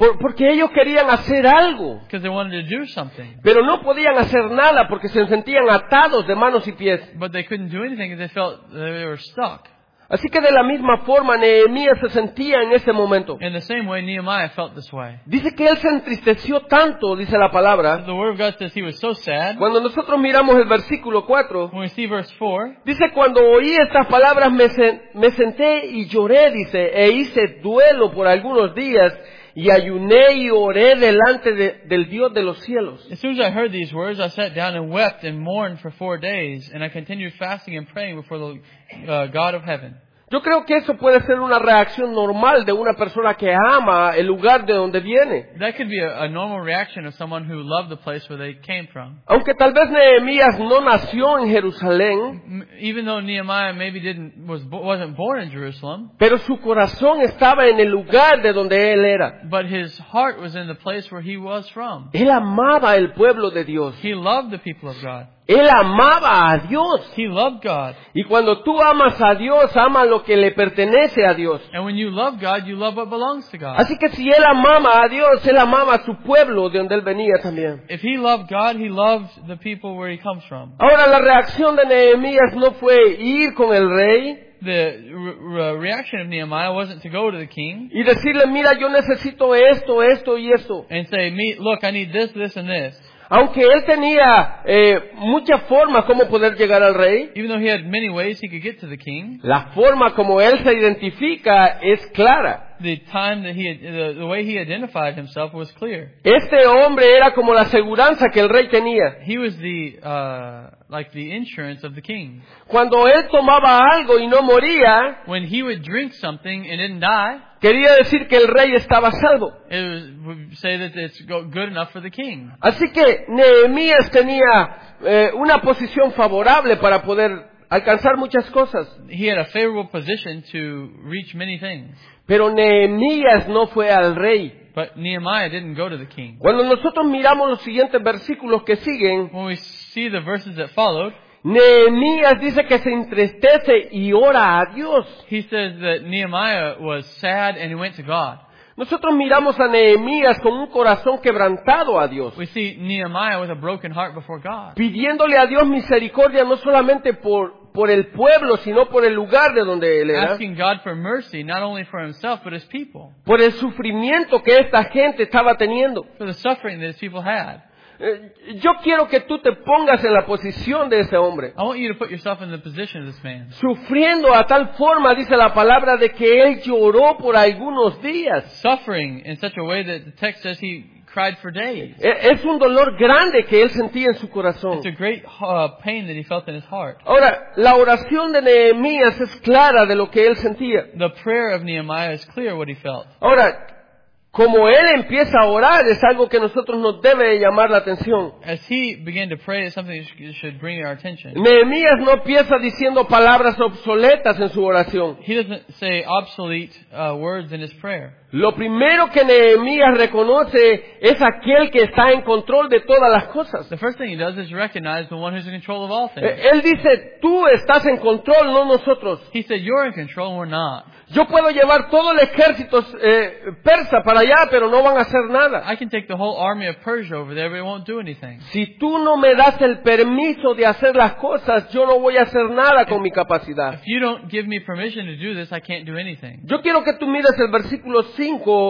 Por- porque ellos querían hacer algo, because they wanted to do something. pero no podían hacer nada porque se sentían atados de manos y pies. But they couldn't do anything because they felt they were stuck. Así que de la misma forma Nehemías se sentía en ese momento. In the same way, Nehemiah felt this way. Dice que él se entristeció tanto, dice la palabra. The Word of God says he was so sad. Cuando nosotros miramos el versículo cuatro, When we see verse four, dice, cuando oí estas palabras me, sen- me senté y lloré, dice, e hice duelo por algunos días y ayuné y oré delante de- del Dios de los cielos. as soon as I heard these words, I sat down and wept and mourned for four days, and I continued fasting and praying before the uh, God of heaven. Yo creo que eso puede ser una reacción normal de una persona que ama el lugar de donde viene. That could be a, a normal reaction of someone who loved the place where they came from. Aunque tal vez Nehemías no nació en Jerusalén, M- Even though Nehemiah maybe didn't was bo- wasn't born in Jerusalem, pero su corazón estaba en el lugar de donde él era. but his heart was in the place where he was from. Él amaba el pueblo de Dios. He loved the people of God. Él amaba a Dios. He loved God. Y cuando tú amas a Dios, ama lo que le pertenece a Dios. And when you love God, you love what belongs to God. Así que si él amaba a Dios, él amaba a su pueblo de donde él venía también. If he loved God, he loved the people where he comes from. Ahora la reacción de Nehemías no fue ir con el rey The re- re- reaction of Nehemiah wasn't to go to the king y decirle, mira, yo necesito esto, esto y esto. and say, "Me, look, I need this, this, and this." Aunque él tenía eh, muchas formas como poder llegar al rey, Even though he had many ways he could get to the king, la forma como él se identifica es clara. the time that he had, the, the way he identified himself was clear. Este hombre era como la aseguranza que el rey tenía. He was the uh, like the insurance of the king. Cuando él tomaba algo y no moría, When he would drink something and didn't die, quería decir que el rey estaba salvo. it was, would say that it's go- good enough for the king. Así que Nehemías tenía eh, una posición favorable para poder alcanzar muchas cosas. He had a favorable position to reach many things. Pero Nehemías no fue al rey. But Nehemiah didn't go to the king. Cuando nosotros miramos los siguientes versículos que siguen, When we see the verses that followed, Nehemías dice que se entristece y ora a Dios. he says that Nehemiah was sad and he went to God. Nosotros miramos a Nehemías con un corazón quebrantado a Dios, We see Nehemiah with a broken heart before God, pidiéndole a Dios misericordia no solamente por, por el pueblo, sino por el lugar de donde él era, asking God for mercy, not only for himself, but his people, por el sufrimiento que esta gente estaba teniendo. for the suffering that his people had. Eh, Yo quiero que tú te pongas en la posición de ese hombre, I want you to put yourself in the position of this man. sufriendo a tal forma, dice la palabra, de que él lloró por algunos días. Suffering in such a way that the text says he cried for days. Eh, Es un dolor grande que él sentía en su corazón. It's a great uh, pain that he felt in his heart. Ahora, la oración de Nehemías es clara de lo que él sentía. The prayer of Nehemiah is clear what he felt. Ahora, como él empieza a orar, es algo que nosotros nos debe llamar la atención. As he began to pray, it's something that sh- should bring our attention. Nehemías no empieza diciendo palabras obsoletas en su oración. He doesn't say obsolete uh, words in his prayer. Lo primero que Nehemías reconoce es aquel que está en control de todas las cosas. The first thing he does is recognize the one who's in control of all things. Eh, Él dice, tú estás en control, no nosotros. He said, "You're in control and we're not. Yo puedo llevar todo el ejército eh, persa para allá, pero no van a hacer nada. I can take the whole army of Persia over there, but it won't do anything. Si tú no me das el permiso de hacer las cosas, yo no voy a hacer nada con mi capacidad. If you don't give me permission to do this, I can't do anything." Yo quiero que tú mires el versículo cinco.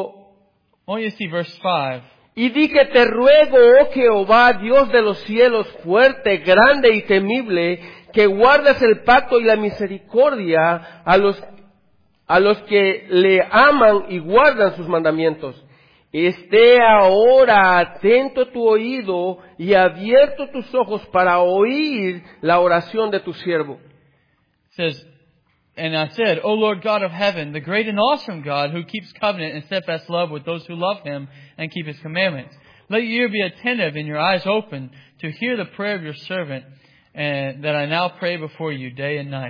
I want you to see verse five. Y di que te ruego, oh Jehová, Dios de los cielos, fuerte, grande y temible, que guardes el pacto y la misericordia a los, a los que le aman y guardan sus mandamientos. Esté ahora atento tu oído y abierto tus ojos para oír la oración de tu siervo. It says, "And I said, O Lord God of heaven, the great and awesome God who keeps covenant and steadfast love with those who love him and keep his commandments. Let your ear be attentive and your eyes open to hear the prayer of your servant, and that I now pray before you day and night."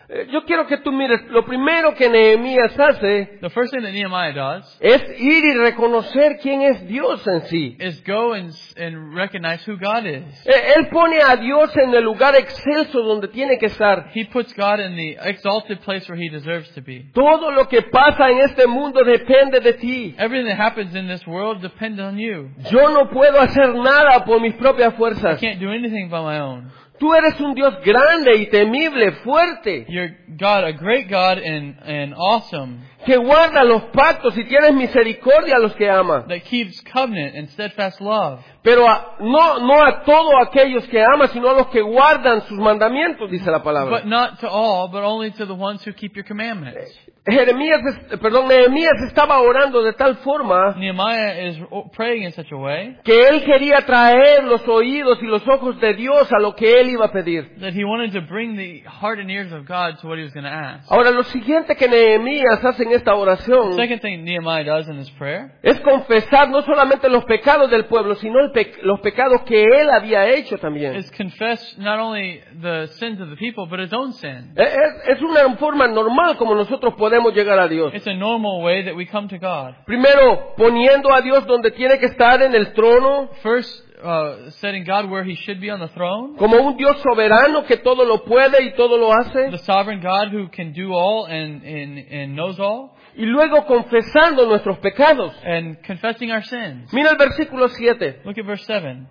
Eh, Yo quiero que tú mires, lo primero que Nehemías hace The first thing that Nehemiah does es ir y reconocer quién es Dios en sí. is go and, and recognize who God is. Eh, Él pone a Dios en el lugar excelso donde tiene que estar. He puts God in the exalted place where He deserves to be. Todo lo que pasa en este mundo depende de ti. Everything that happens in this world depends on you. Yo no puedo hacer nada por mis propias I fuerzas. can't do anything by my own. Tú eres un Dios grande y temible, fuerte, You're God, a great God and, and awesome, que guarda los pactos y tienes misericordia a los que ama. that keeps covenant and steadfast love. Pero a- no, no a todos aquellos que ama, sino a los que guardan sus mandamientos, dice la palabra. But not to all, but only to the ones who keep your commandments. Jeremías, es- perdón, Nehemías estaba orando de tal forma Nehemiah is praying in such a way que él quería traer los oídos y los ojos de Dios a lo que él iba a pedir. that he wanted to bring the heart and ears of God to what he was going to ask. Ahora, lo siguiente que Nehemías hace en esta oración Second thing Nehemiah does in this prayer es confesar no solamente los pecados del pueblo, sino el pe- los pecados que él había hecho también. is confess not only the sins of the people, but his own sin. Es, es una forma normal como nosotros podemos llegar a Dios. It's a normal way that we come to God. Primero, poniendo a Dios donde tiene que estar en el trono, First, uh, setting God where he should be on the throne, como un Dios soberano que todo lo puede y todo lo hace. the sovereign God who can do all and, and, and knows all, Y luego confesando nuestros pecados. and confessing our sins. Mira el versículo siete. Look at verse seven.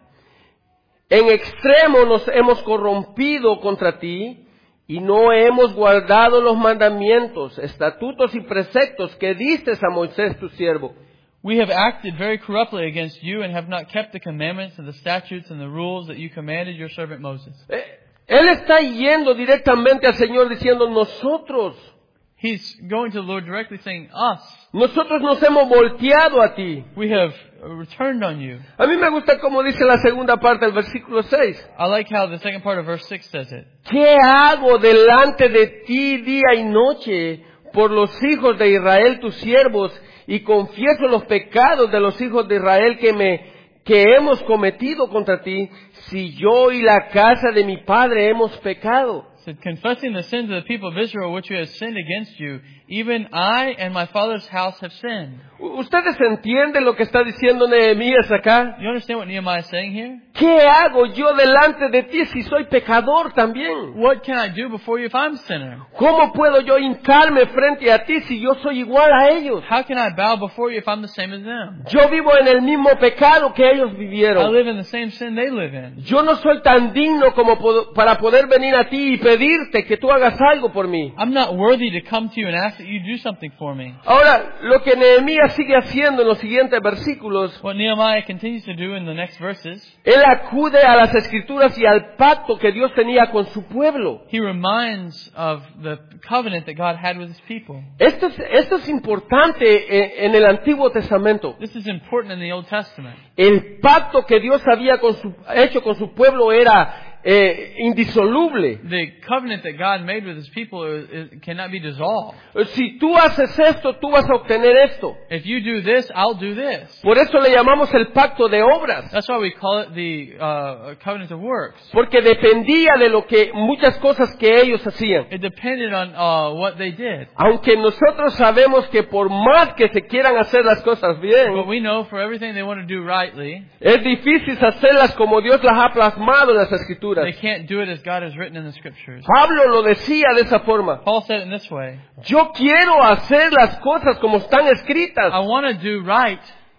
En extremo nos hemos corrompido contra ti y no hemos guardado los mandamientos, estatutos y preceptos que diste a Moisés tu siervo. We have acted very corruptly against you and have not kept the commandments and the statutes and the rules that you commanded your servant Moses. Eh, Él está yendo directamente al Señor diciendo, nosotros, He's going to the Lord directly saying, us, nosotros nos hemos volteado a ti. we have returned on you. A mí me gusta como dice la segunda parte del versículo seis. I like how the second part of verse six says it. ¿Qué hago delante de ti día y noche por los hijos de Israel tus siervos y confieso los pecados de los hijos de Israel que me que hemos cometido contra ti si yo y la casa de mi padre hemos pecado? So confessing the sins of the people of Israel which we have sinned against you, even I and my father's house have sinned. U- ¿Ustedes entienden lo que está diciendo Nehemías acá? You understand what Nehemiah is saying here? ¿Qué hago yo delante de ti si soy pecador también? What can I do before you if I'm a sinner? ¿Cómo puedo yo hincarme frente a ti si yo soy igual a ellos? How can I bow before you if I'm the same as them? Yo vivo en el mismo pecado que ellos I vivieron. live in the same sin they live in. Yo no soy tan digno como pod- para poder venir a ti y pedirte que tú hagas algo por mí. I'm not worthy to come to you and ask that you do something for me. Ahora, lo que Nehemías sigue haciendo en los siguientes versículos, What Nehemiah continues to do in the next verses, él acude a las escrituras y al pacto que Dios tenía con su pueblo. he reminds of the covenant that God had with his people. Esto es, esto es importante en, en el Antiguo Testamento. This is important in the Old Testament. El pacto que Dios había con su- hecho con su pueblo era eh, indisoluble. The covenant that God made with his people is, is, cannot be dissolved. Si tú haces esto, tú vas a obtener esto. If you do this, I'll do this. Por eso le llamamos el pacto de obras. That's why we call it the uh, covenant of works. Porque dependía de lo que, muchas cosas que ellos hacían. It depended on uh, what they did. Aunque nosotros sabemos que por más que se quieran hacer las cosas But bien, we know for everything they want to do rightly, es difícil hacerlas como Dios las ha plasmado en las Escrituras. they can't do it as God has written in the Scriptures. Pablo lo decía de esa forma. Paul said it in this way. Yo quiero hacer las cosas como están escritas, I want to do right,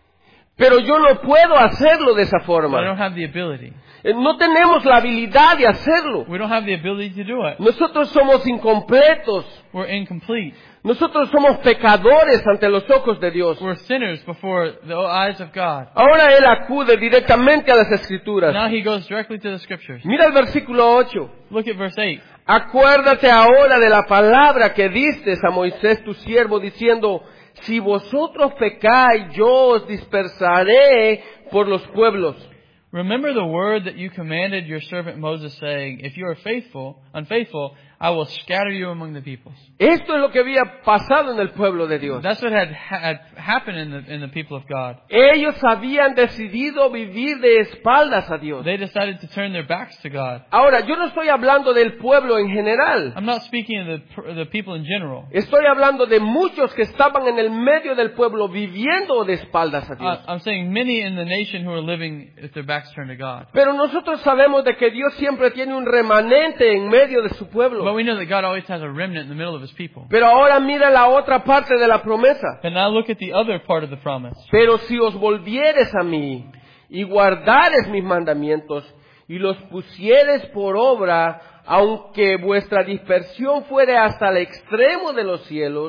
pero yo no puedo hacerlo de esa but I forma. don't have the ability. Eh, No tenemos la habilidad de hacerlo. We don't have the ability to do it. Nosotros somos incompletos. We're incomplete. Nosotros somos pecadores ante los ojos de Dios. We're sinners before the eyes of God. Ahora él acude directamente a las Escrituras. Now he goes directly to the Scriptures. Mira el versículo ocho. Look at verse eight. Acuérdate ahora de la palabra que diste a Moisés tu siervo diciendo, si vosotros pecáis, yo os dispersaré por los pueblos. Remember the word that you commanded your servant Moses, saying, if you are faithful, unfaithful, I will scatter you among the peoples. Esto es lo que había pasado en el pueblo de Dios. That's what had, had happened in the, in the people of God. Ellos habían decidido vivir de espaldas a Dios. They decided to turn their backs to God. Ahora, yo no estoy hablando del pueblo en general. I'm not speaking of the, the people in general. Estoy hablando de muchos que estaban en el medio del pueblo viviendo de espaldas a Dios. Uh, I'm saying many in the nation who are living with their backs turned to God. Pero nosotros sabemos de que Dios siempre tiene un remanente en medio de su pueblo. But we know that God always has a remnant in the middle of His people. Pero ahora mira la otra parte de la promesa. And now look at the other part of the promise. Pero si os volvieres a mí y guardares mis mandamientos y los pusieres por obra, aunque vuestra dispersión fuere hasta el extremo de los cielos,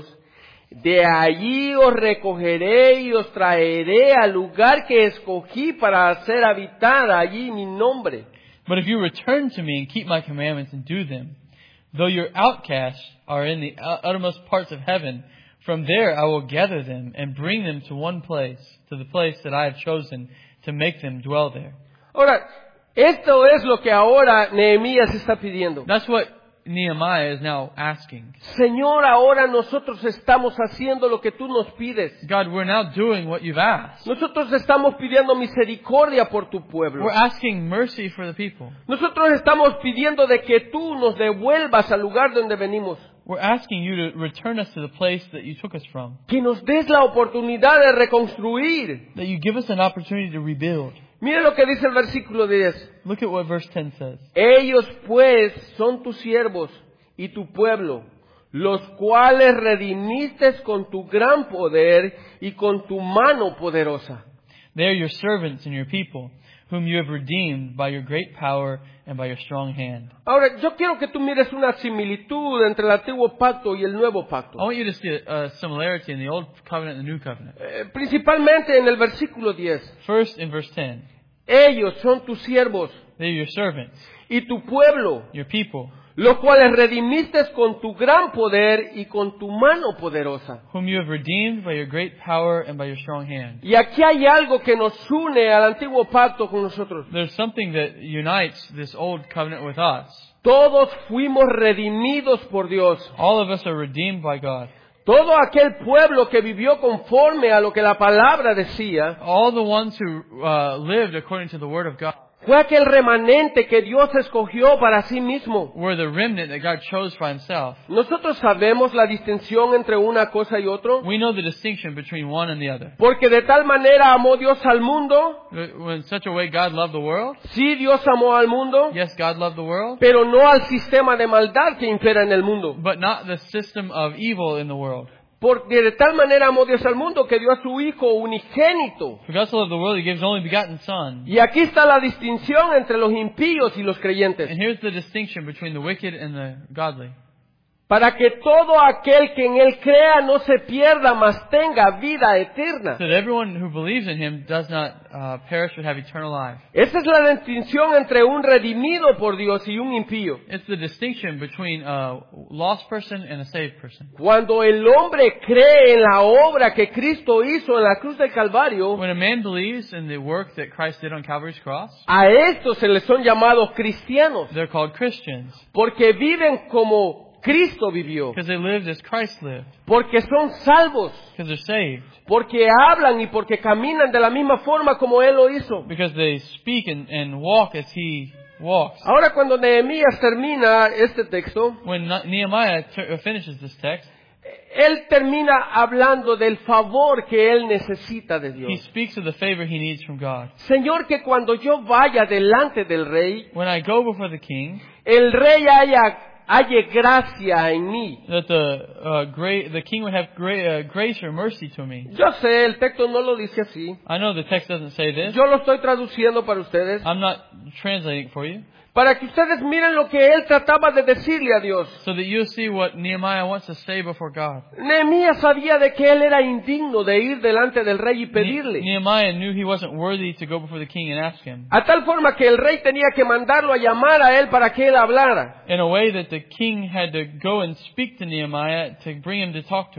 de allí os recogeré y os traeré al lugar que escogí para hacer habitada allí mi nombre. But if you return to me and keep my commandments and do them, though your outcasts are in the uttermost parts of heaven, from there I will gather them and bring them to one place, to the place that I have chosen to make them dwell there. Ahora, esto es lo que ahora Nehemías está pidiendo. That's what Nehemiah is now asking. Señor, ahora nosotros estamos haciendo lo que tú nos pides. God, we're now doing what you've asked. Nosotros estamos pidiendo misericordia por tu pueblo. We're asking mercy for the people. Nosotros estamos pidiendo de que tú nos devuelvas al lugar donde venimos. We're asking you to return us to the place that you took us from. Que nos des la oportunidad de reconstruir. That you give us an opportunity to rebuild. Mire lo que dice el versículo diez. Look at what verse ten says. Ellos pues son tus siervos y tu pueblo, los cuales redimiste con tu gran poder y con tu mano poderosa. They are your servants and your people, whom you have redeemed by your great power and by your strong hand. Ahora, yo quiero que tú mires una similitud entre el antiguo pacto y el nuevo pacto. I want you to see a, a similarity in the Old Covenant and the New Covenant. Eh, principalmente en el versículo diez. First, in verse ten. Ellos son tus siervos They are your servants, y tu pueblo, your people, los cuales redimiste con tu gran poder y con tu mano poderosa. whom you have redeemed by your great power and by your strong hand. Y aquí hay algo que nos une al antiguo pacto con nosotros. There's something that unites this Old Covenant with us. Todos fuimos redimidos por Dios. All of us are redeemed by God. Todo aquel pueblo que vivió conforme a lo que la palabra decía, All the ones who uh, lived according to the Word of God fue aquel remanente que Dios escogió para sí mismo. were the remnant that God chose for Himself. Nosotros sabemos la distinción entre una cosa y otra, We know the distinction between one and the other. porque de tal manera amó Dios al mundo. In such a way God loved the world. Sí, Dios amó al mundo, Yes, God loved the world, pero no al sistema de maldad que impera en el mundo. but not the system of evil in the world. Porque de tal manera amó Dios al mundo que dio a su Hijo unigénito. For God so loved the world, He gave His only begotten Son. Y aquí está la distinción entre los impíos y los creyentes. And here's the distinction between the wicked and the godly. Para que todo aquel que en Él crea no se pierda, mas tenga vida eterna. So that everyone who believes in Him does not uh, perish but have eternal life. Esa es la distinción entre un redimido por Dios y un impío. It's the distinction between a lost person and a saved person. Cuando el hombre cree en la obra que Cristo hizo en la cruz del Calvario, When a man believes in the work that Christ did on Calvary's cross, a estos se les son llamados cristianos, they're called Christians porque viven como Cristo vivió, because they lived as Christ lived, porque son salvos, because they're saved, porque hablan y porque caminan de la misma forma como Él lo hizo. because they speak and, and walk as He walks. Ahora cuando Nehemías termina este texto, When Nehemiah ter- finishes this text, él termina hablando del favor que él necesita de he Dios. speaks of the favor he needs from God. Señor, que cuando yo vaya delante del rey, When I go before the king, el rey haya, halle gracia en mí. that the uh, great the king would have great uh, grace or mercy to me. Yo sé, el texto no lo dice así. I know the text doesn't say this. Yo lo estoy traduciendo para ustedes, I'm not translating it for you, para que ustedes miren lo que él trataba de decirle a Dios. so that you'll see what Nehemiah wants to say before God. Nehemías sabía de que él era indigno de ir delante del rey y Ne- pedirle. Nehemiah knew he wasn't worthy to go before the king and ask him. A tal forma que el rey tenía que mandarlo a llamar a él para que él hablara. In a way that the king had to go and speak to Nehemiah to bring him to talk to him.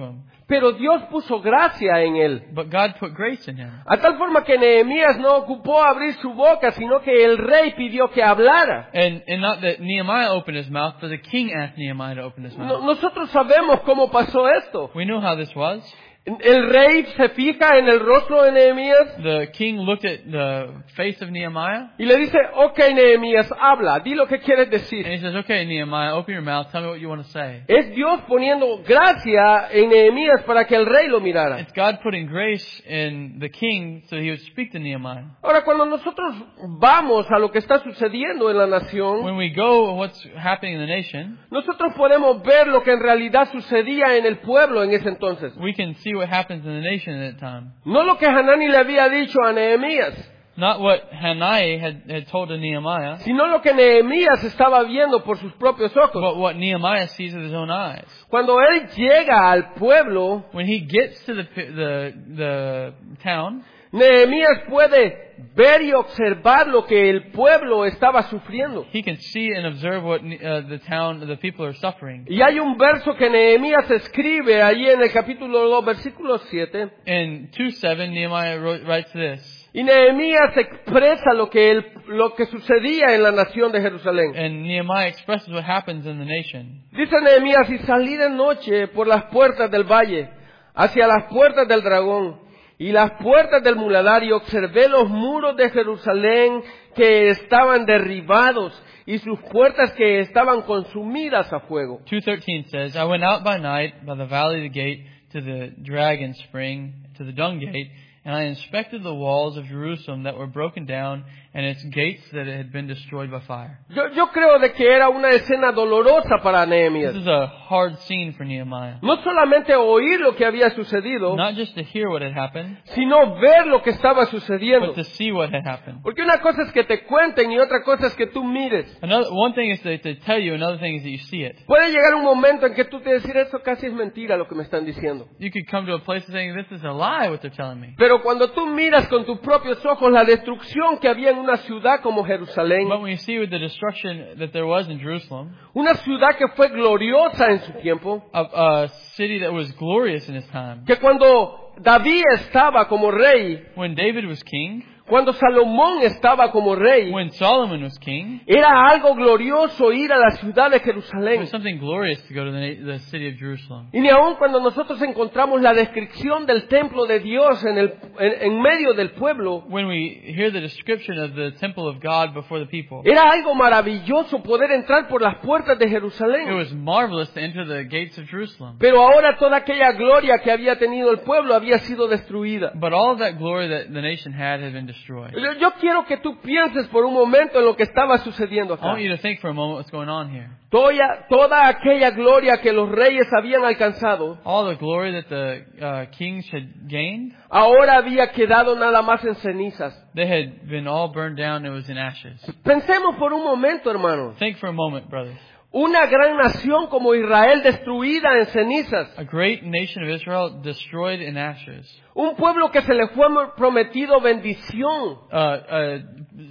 Pero Dios puso gracia en él. But God put grace in him. A tal forma que Nehemías no ocupó abrir su boca, sino que el rey pidió que hablara. And, and not that Nehemiah opened his mouth, but the king asked Nehemiah to open his No- mouth. nosotros sabemos cómo pasó esto. We know how this was. El rey se fija en el rostro de Nehemías The king looked at the face of Nehemiah, y le dice, ok Nehemías, habla, di lo que quieres and decir. he says, okay, Nehemiah, open your mouth, tell me what you want to say. Es Dios poniendo gracia en Nehemías para que el rey lo mirara. It's God putting grace in the king so he would speak to Nehemiah. Ahora, cuando nosotros vamos a lo que está sucediendo en la nación, When we go what's happening in the nation, nosotros podemos ver lo que en realidad sucedía en el pueblo en ese entonces. we can see what happens in the nation at that time. No lo que Hanani le había dicho a Nehemías, Not what Hanai had, had told to Nehemiah, sino lo que Nehemías estaba viendo por sus propios ojos. but what Nehemiah sees with his own eyes. Cuando él llega al pueblo, When he gets to the the the town, Nehemías puede ver y observar lo que el pueblo estaba sufriendo. he can see and observe what uh, the town, the people are suffering. Y hay un verso que Nehemías escribe allí en el capítulo dos, versículo siete. In two seven, Nehemiah wrote, writes this, Y Nehemías expresa lo que, el, lo que sucedía en la nación de Jerusalén. and Nehemiah expresses what happens in the nation. Dice Nehemías, y salí de noche por las puertas del valle, hacia las puertas del dragón, y las puertas del muladar, y observé los muros de Jerusalén que estaban derribados, y sus puertas que estaban consumidas a fuego. two thirteen says, I went out by night by the valley of the gate to the dragon spring, to the dung gate, and I inspected the walls of Jerusalem that were broken down and its gates that had been destroyed by fire. Yo, yo creo de que era una escena dolorosa para This Nehemías. is a hard scene for Nehemiah. No solamente oír lo que había sucedido, Not just to hear what had happened, sino ver lo que estaba sucediendo. but to see what had happened. Porque una cosa es que te cuenten y otra cosa es que tú mires. Another, one thing is to, to tell you, another thing is that you see it. Puede llegar un momento en que tú te decir, esto casi es mentira lo que me están diciendo. You could come to a place saying, this is a lie what they're telling me. Pero cuando tú miras con tus propios ojos la destrucción que había en una ciudad como Jerusalén, But when you see with the destruction that there was in Jerusalem, una ciudad que fue gloriosa en su tiempo, a, a city that was glorious in its time, que cuando David estaba como rey, when David was king, cuando Salomón estaba como rey, when Solomon was king, era algo glorioso ir a la ciudad de it Jerusalén. was something glorious to go to the, na- the city of Jerusalem. Y ni aun cuando nosotros encontramos la descripción del templo de Dios en, el, en, en medio del pueblo, When we hear the description of the temple of God before the people, era algo maravilloso poder entrar por las puertas de it Jerusalén. was marvelous to enter the gates of Jerusalem. Pero ahora toda aquella gloria que había tenido el pueblo había sido destruida. But all of that glory that the nation had had been destroyed. Yo, yo quiero que tú pienses por un momento en lo que estaba sucediendo I acá. want you to think for a moment what's going on here. Toda, toda aquella gloria que los reyes habían alcanzado, All the glory that the uh, kings had gained, ahora había quedado nada más en cenizas. they had been all burned down. It was in ashes. Pensemos por un momento, hermanos. Think for a moment, brothers. Una gran nación como Israel destruida en cenizas. A great nation of Israel destroyed in ashes. Un pueblo que se le fue prometido bendición. Uh, uh,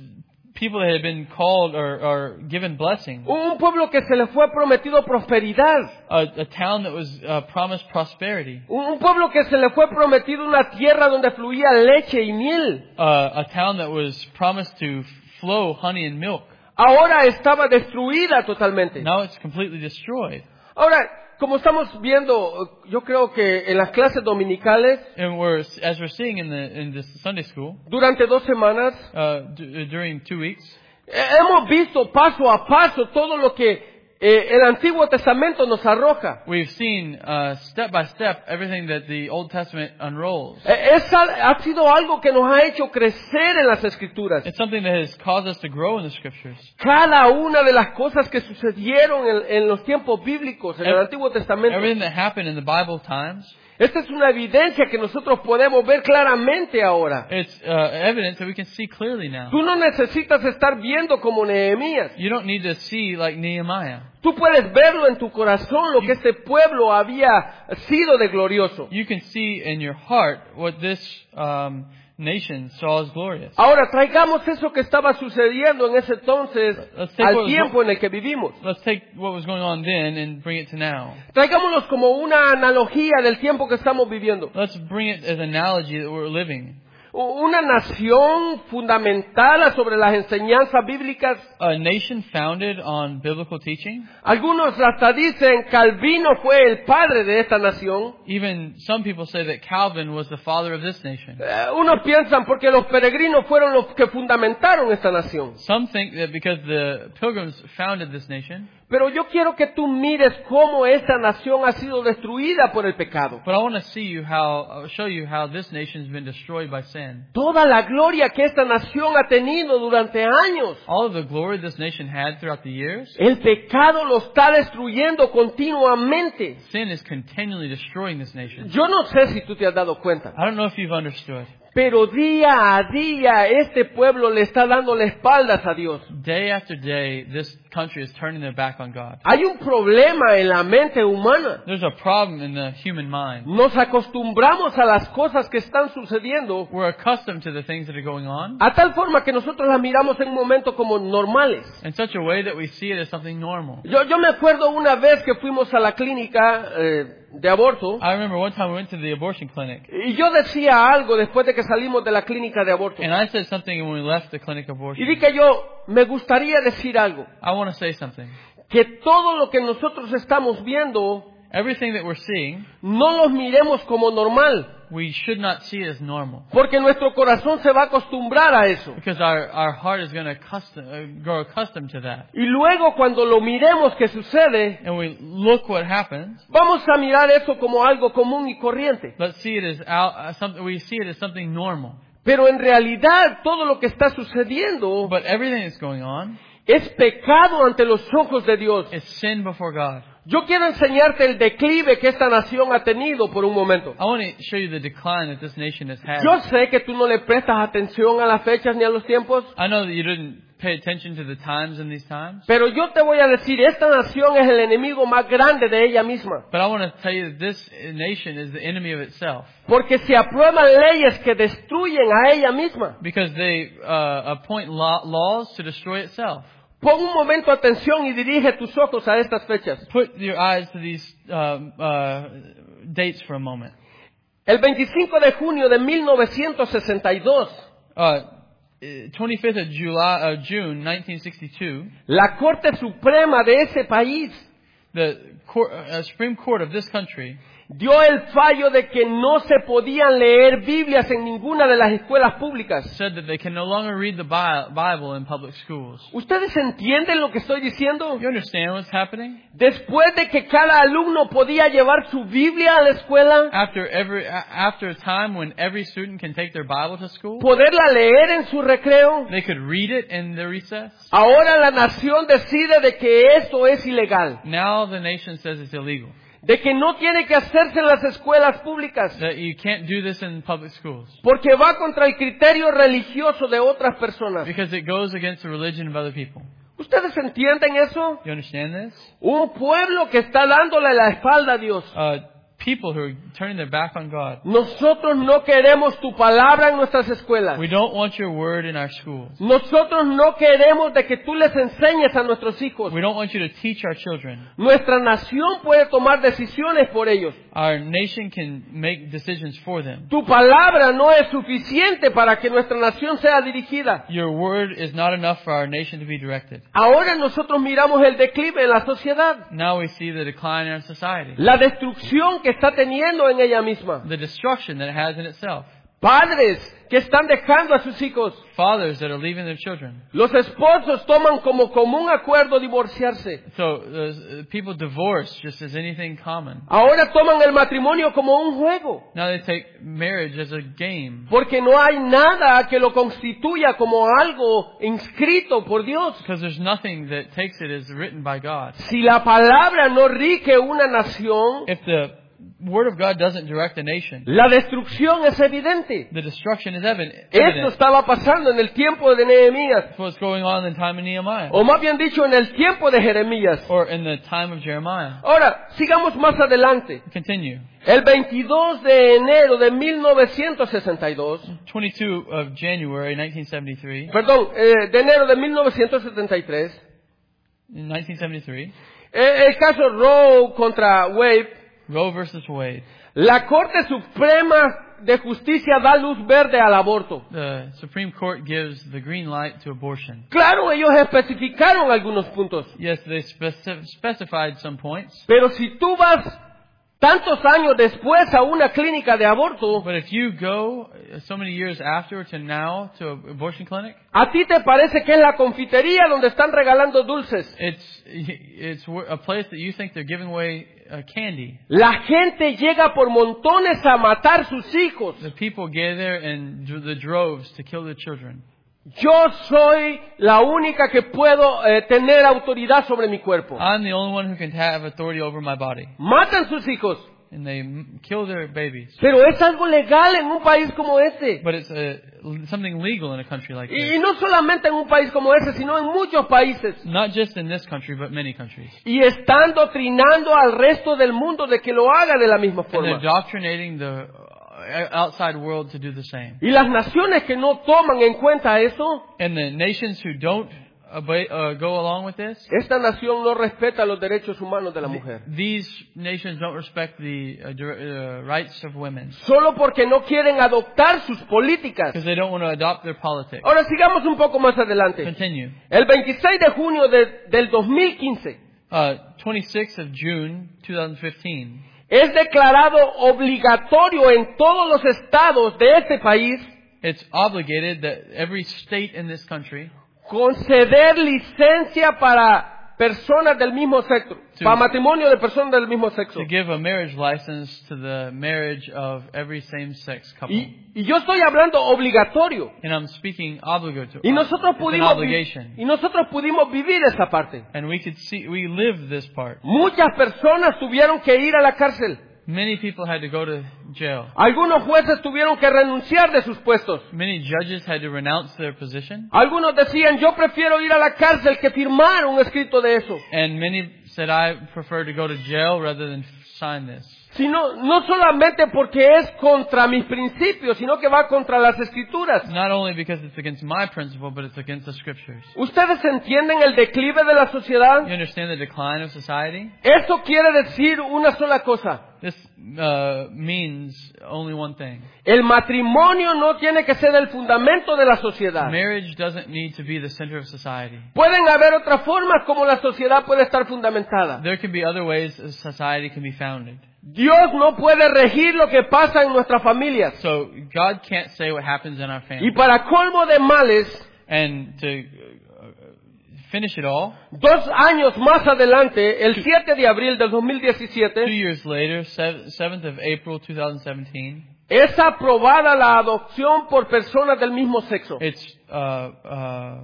people that had been called or, or given blessing. Un pueblo que se le fue prometido prosperidad. A, a town that was uh, promised prosperity. Un pueblo que se le fue prometido una tierra donde fluía leche y miel. Uh, a town that was promised to flow honey and milk. Ahora estaba destruida totalmente. Now it's completely destroyed. Ahora, como estamos viendo, yo creo que en las clases dominicales, And we're, as we're seeing in the in this Sunday school, durante dos semanas, uh, d- during two weeks, eh, hemos visto paso a paso todo lo que eh, el Antiguo Testamento nos arroja. we've seen uh, step by step everything that the Old Testament unrolls. Eh, es al- ha sido algo que nos ha hecho crecer en las Escrituras. It's something that has caused us to grow in the Scriptures. Cada una de las cosas que sucedieron en, en los tiempos bíblicos, en el Ev- Antiguo Testamento, Everything that happened in the Bible times, esta es una evidencia que nosotros podemos ver claramente ahora. it's uh, evidence that we can see clearly now. Tú no necesitas estar viendo como Nehemías. You don't need to see like Nehemiah. Tú puedes verlo en tu corazón lo que este pueblo había sido de glorioso. You can see in your heart what this um, nation saw as glorious. Ahora traigamos eso que estaba sucediendo en ese entonces Let's take al what was tiempo en el que vivimos. Let's take what was going on then and bring it to now. Traigámoslos como una analogía del tiempo que estamos viviendo. Let's bring it as an analogy that we're living. Una nación fundamentada sobre las enseñanzas bíblicas. A nation founded on biblical teaching. Algunos hasta dicen Calvino fue el padre de esta nación. Even some people say that Calvin was the father of this nation. Eh, unos piensan porque los peregrinos fueron los que fundamentaron esta nación. Some think that because the pilgrims founded this nation. Pero yo quiero que tú mires cómo esta nación ha sido destruida por el pecado. But I want to see you how, uh, show you how this nation's been destroyed by sin. Toda la gloria que esta nación ha tenido durante años. All of the glory this nation had throughout the years. El pecado lo está destruyendo continuamente. Sin is continually destroying this nation. Yo no sé si tú te has dado cuenta. I don't know if you've understood. Pero día a día este pueblo le está dando la espaldas a Dios. Day after day, this country is turning their back on God. Hay un problema en la mente humana. There's a problem in the human mind. Nos acostumbramos a las cosas que están sucediendo We're accustomed to the things that are going on a tal forma que nosotros las miramos en un momento como normales. in such a way that we see it as something normal. Yo, yo me acuerdo una vez que fuimos a la clínica eh, de aborto I remember one time we went to the abortion clinic, y yo decía algo después de que salimos de la clínica de aborto. and I said something when we left the clinic Y abortion. dije yo, me gustaría decir algo. I want to say something. Que todo lo que nosotros estamos viendo Everything that we're seeing, no los miremos como normal. we should not see it as normal. Porque nuestro corazón se va a acostumbrar a eso. Because our, our heart is going to custom, uh, grow accustomed to that. Y luego cuando lo miremos que sucede, And we look what happens. vamos a mirar eso como algo común y corriente. Let's see it as out, uh, something, we see it as something normal. Pero en realidad todo lo que está sucediendo But everything that's going on es pecado ante los ojos de Dios. is sin before God. Yo quiero enseñarte el declive que esta nación ha tenido por un momento. I want to show you the decline that this nation has had. Yo sé que tú no le prestas atención a las fechas ni a los tiempos, I know that you didn't pay attention to the times in these times. pero yo te voy a decir, esta nación es el enemigo más grande de ella misma. But I want to tell you that this nation is the enemy of itself. Porque se aprueban leyes que destruyen a ella misma. Because they uh, appoint law, laws to destroy itself. Pon un momento atención y dirige tus ojos a estas fechas. Put your eyes to these um, uh, dates for a moment. El veinticinco de junio de mil novecientos sesenta y dos, Uh, twenty-fifth of July, uh, June nineteen sixty-two, la Corte Suprema de ese país the court, uh, Supreme Court of this country dio el fallo de que no se podían leer Biblias en ninguna de las escuelas públicas. said that they can no longer read the Bi- Bible in public schools. ¿Ustedes entienden lo que estoy diciendo? You understand what's happening? Después de que cada alumno podía llevar su Biblia a la escuela, After every, a- after a time when every student can take their Bible to school, poderla leer en su recreo, they could read it in their recess. ahora la nación decide de que esto es ilegal, Now the nation says it's illegal. de que no tiene que hacerse en las escuelas públicas, That you can't do this in public schools. porque va contra el criterio religioso de otras personas. Because it goes against the religion of other people. ¿Ustedes entienden eso? You understand this? Un pueblo que está dándole la espalda a Dios. Uh, people who are turning their back on God. Nosotros no queremos tu palabra en nuestras escuelas. We don't want your word in our schools. Nosotros no queremos de que tú les enseñes a nuestros hijos. We don't want you to teach our children. Nuestra nación puede tomar decisiones por ellos. Our nation can make decisions for them. Tu palabra no es suficiente para que nuestra nación sea dirigida. Your word is not enough for our nation to be directed. Ahora nosotros miramos el declive en la sociedad, Now we see the decline in our society. la destrucción que está teniendo en ella misma. The destruction that it has in itself. Padres que están dejando a sus hijos. Fathers that are leaving their children. Los esposos toman como común acuerdo divorciarse. So uh, people divorce just as anything common. Ahora toman el matrimonio como un juego, Now they take marriage as a game. porque no hay nada que lo constituya como algo inscrito por Dios. Because there's nothing that takes it as written by God. Si la palabra no rige una nación, If the Word of God doesn't direct a nation. La destrucción es evidente. The destruction is evident. Esto evident. estaba pasando en el tiempo de Nehemías, That's what's going on in the time of Nehemiah. o más bien dicho, en el tiempo de Jeremías. Or in the time of Jeremiah. Ahora, sigamos más adelante. Continue. El veintidós de enero de mil novecientos sesenta y dos, twenty-second of January nineteen seventy-three. perdón, eh, de enero de mil novecientos setenta y tres, In nineteen seventy-three. eh, el caso Roe contra Wade, Roe versus Wade. la Corte Suprema de Justicia da luz verde al aborto. The Supreme Court gives the green light to abortion. Claro, ellos especificaron algunos puntos, Yes, they speci- specified some points. pero si tú vas tantos años después a una clínica de aborto, But if you go uh, so many years after to now to an abortion clinic, ¿a ti te parece que es la confitería donde están regalando dulces? it's it's wh- a place that you think they're giving away uh, candy. La gente llega por montones a matar sus hijos. The people get there in dr- the droves to kill their children. Yo soy la única que puedo eh, tener autoridad sobre mi cuerpo. I'm the only one who can have authority over my body. Matan sus hijos, And they m- kill their babies. pero es algo legal en un país como este. But it's uh, something legal in a country like Y, y this. no solamente en un país como ese, sino en muchos países. Not just in this country, but many countries. Y están doctrinando al resto del mundo de que lo haga de la misma And they're forma. doctrinating the uh, outside world to do the same. Y las naciones que no toman en cuenta eso, And the nations who don't obey, uh, go along with this, esta nación no respeta los derechos humanos de la mujer. these nations don't respect the uh, dir- uh, rights of women Solo porque no quieren adoptar sus políticas. because they don't want to adopt their politics. Ahora sigamos un poco más adelante. Continue. El veintiséis de junio de- del dos mil quince Uh, twenty-sixth of June, twenty fifteen. es declarado obligatorio en todos los estados de este país It's obligated that every state in this country conceder licencia para personas del mismo sexo, Sí. para matrimonio de personas del mismo sexo. to give a marriage license to the marriage of every same-sex couple. Y, y yo estoy hablando obligatorio. And I'm speaking obligatory. Y nosotros It's an pudimos vi- obligation. y nosotros pudimos vivir esa parte. And we could see, we live this part. Muchas personas tuvieron que ir a la cárcel. Many people had to go to jail. Algunos jueces tuvieron que renunciar de sus puestos. Many judges had to renounce their position. Algunos decían, yo prefiero ir a la cárcel que firmar un escrito de eso. And many said, I prefer to go to jail rather than sign this. Sino, no solamente porque es contra mis principios, sino que va contra las escrituras. Not only because it's against my principle, but it's against the scriptures. ¿Ustedes entienden el declive de la sociedad? You understand the decline of society? Eso quiere decir una sola cosa. This uh, means only one thing. El matrimonio no tiene que ser el fundamento de la sociedad. Marriage doesn't need to be the center of society. Pueden haber otras formas como la sociedad puede estar fundamentada. There can be other ways a society can be founded. Dios no puede regir lo que pasa en nuestras familias. So God can't say what happens in our Y family. para colmo de males, And to uh, finish it all, dos años más adelante, el siete de abril del dos mil two diecisiete, years later, seventh of April twenty seventeen, es aprobada la adopción por personas del mismo sexo. it's uh, uh,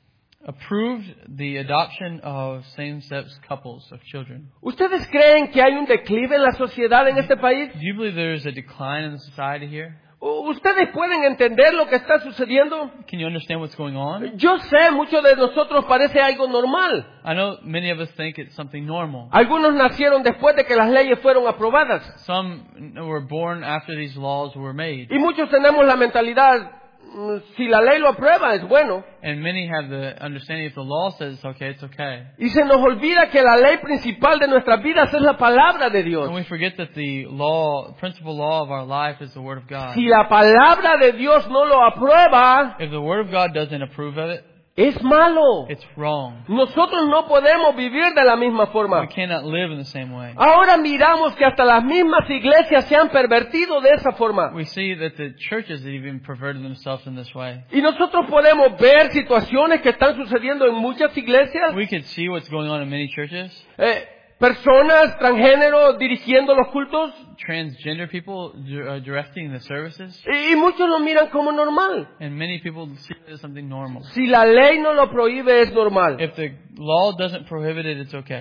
approved the adoption of same-sex couples of children. ¿Ustedes creen que hay un declive en la sociedad en este país? Do you believe there's a decline in the society here? U- ¿Ustedes pueden entender lo que está sucediendo? Can you understand what's going on? Yo sé, muchos de nosotros parece algo normal. I know many of us think it's something normal. Algunos nacieron después de que las leyes fueron aprobadas. Some were born after these laws were made. Y muchos tenemos la mentalidad, mm, si la ley lo aprueba, es bueno. And many have the understanding if the law says it's okay, it's okay. Y se nos olvida que la ley principal de nuestras vidas es la palabra de Dios. And we forget that the law, principal law of our life is the Word of God. Si la palabra de Dios no lo aprueba, If the Word of God doesn't approve of it, es malo. it's wrong. Nosotros no podemos vivir de la misma We forma. cannot live in the same way. Ahora miramos que hasta las mismas iglesias se han pervertido de esa forma. We see that the churches have even perverted themselves in this way. Y nosotros podemos ver situaciones que están sucediendo en muchas iglesias. We could see what's going on in many churches. Eh, personas transgénero dirigiendo los cultos. Transgender people di- uh, directing the services. Y, y muchos lo miran como normal. And many people see it as something normal. Si la ley no lo prohíbe, es normal. If the law doesn't prohibit it, it's okay.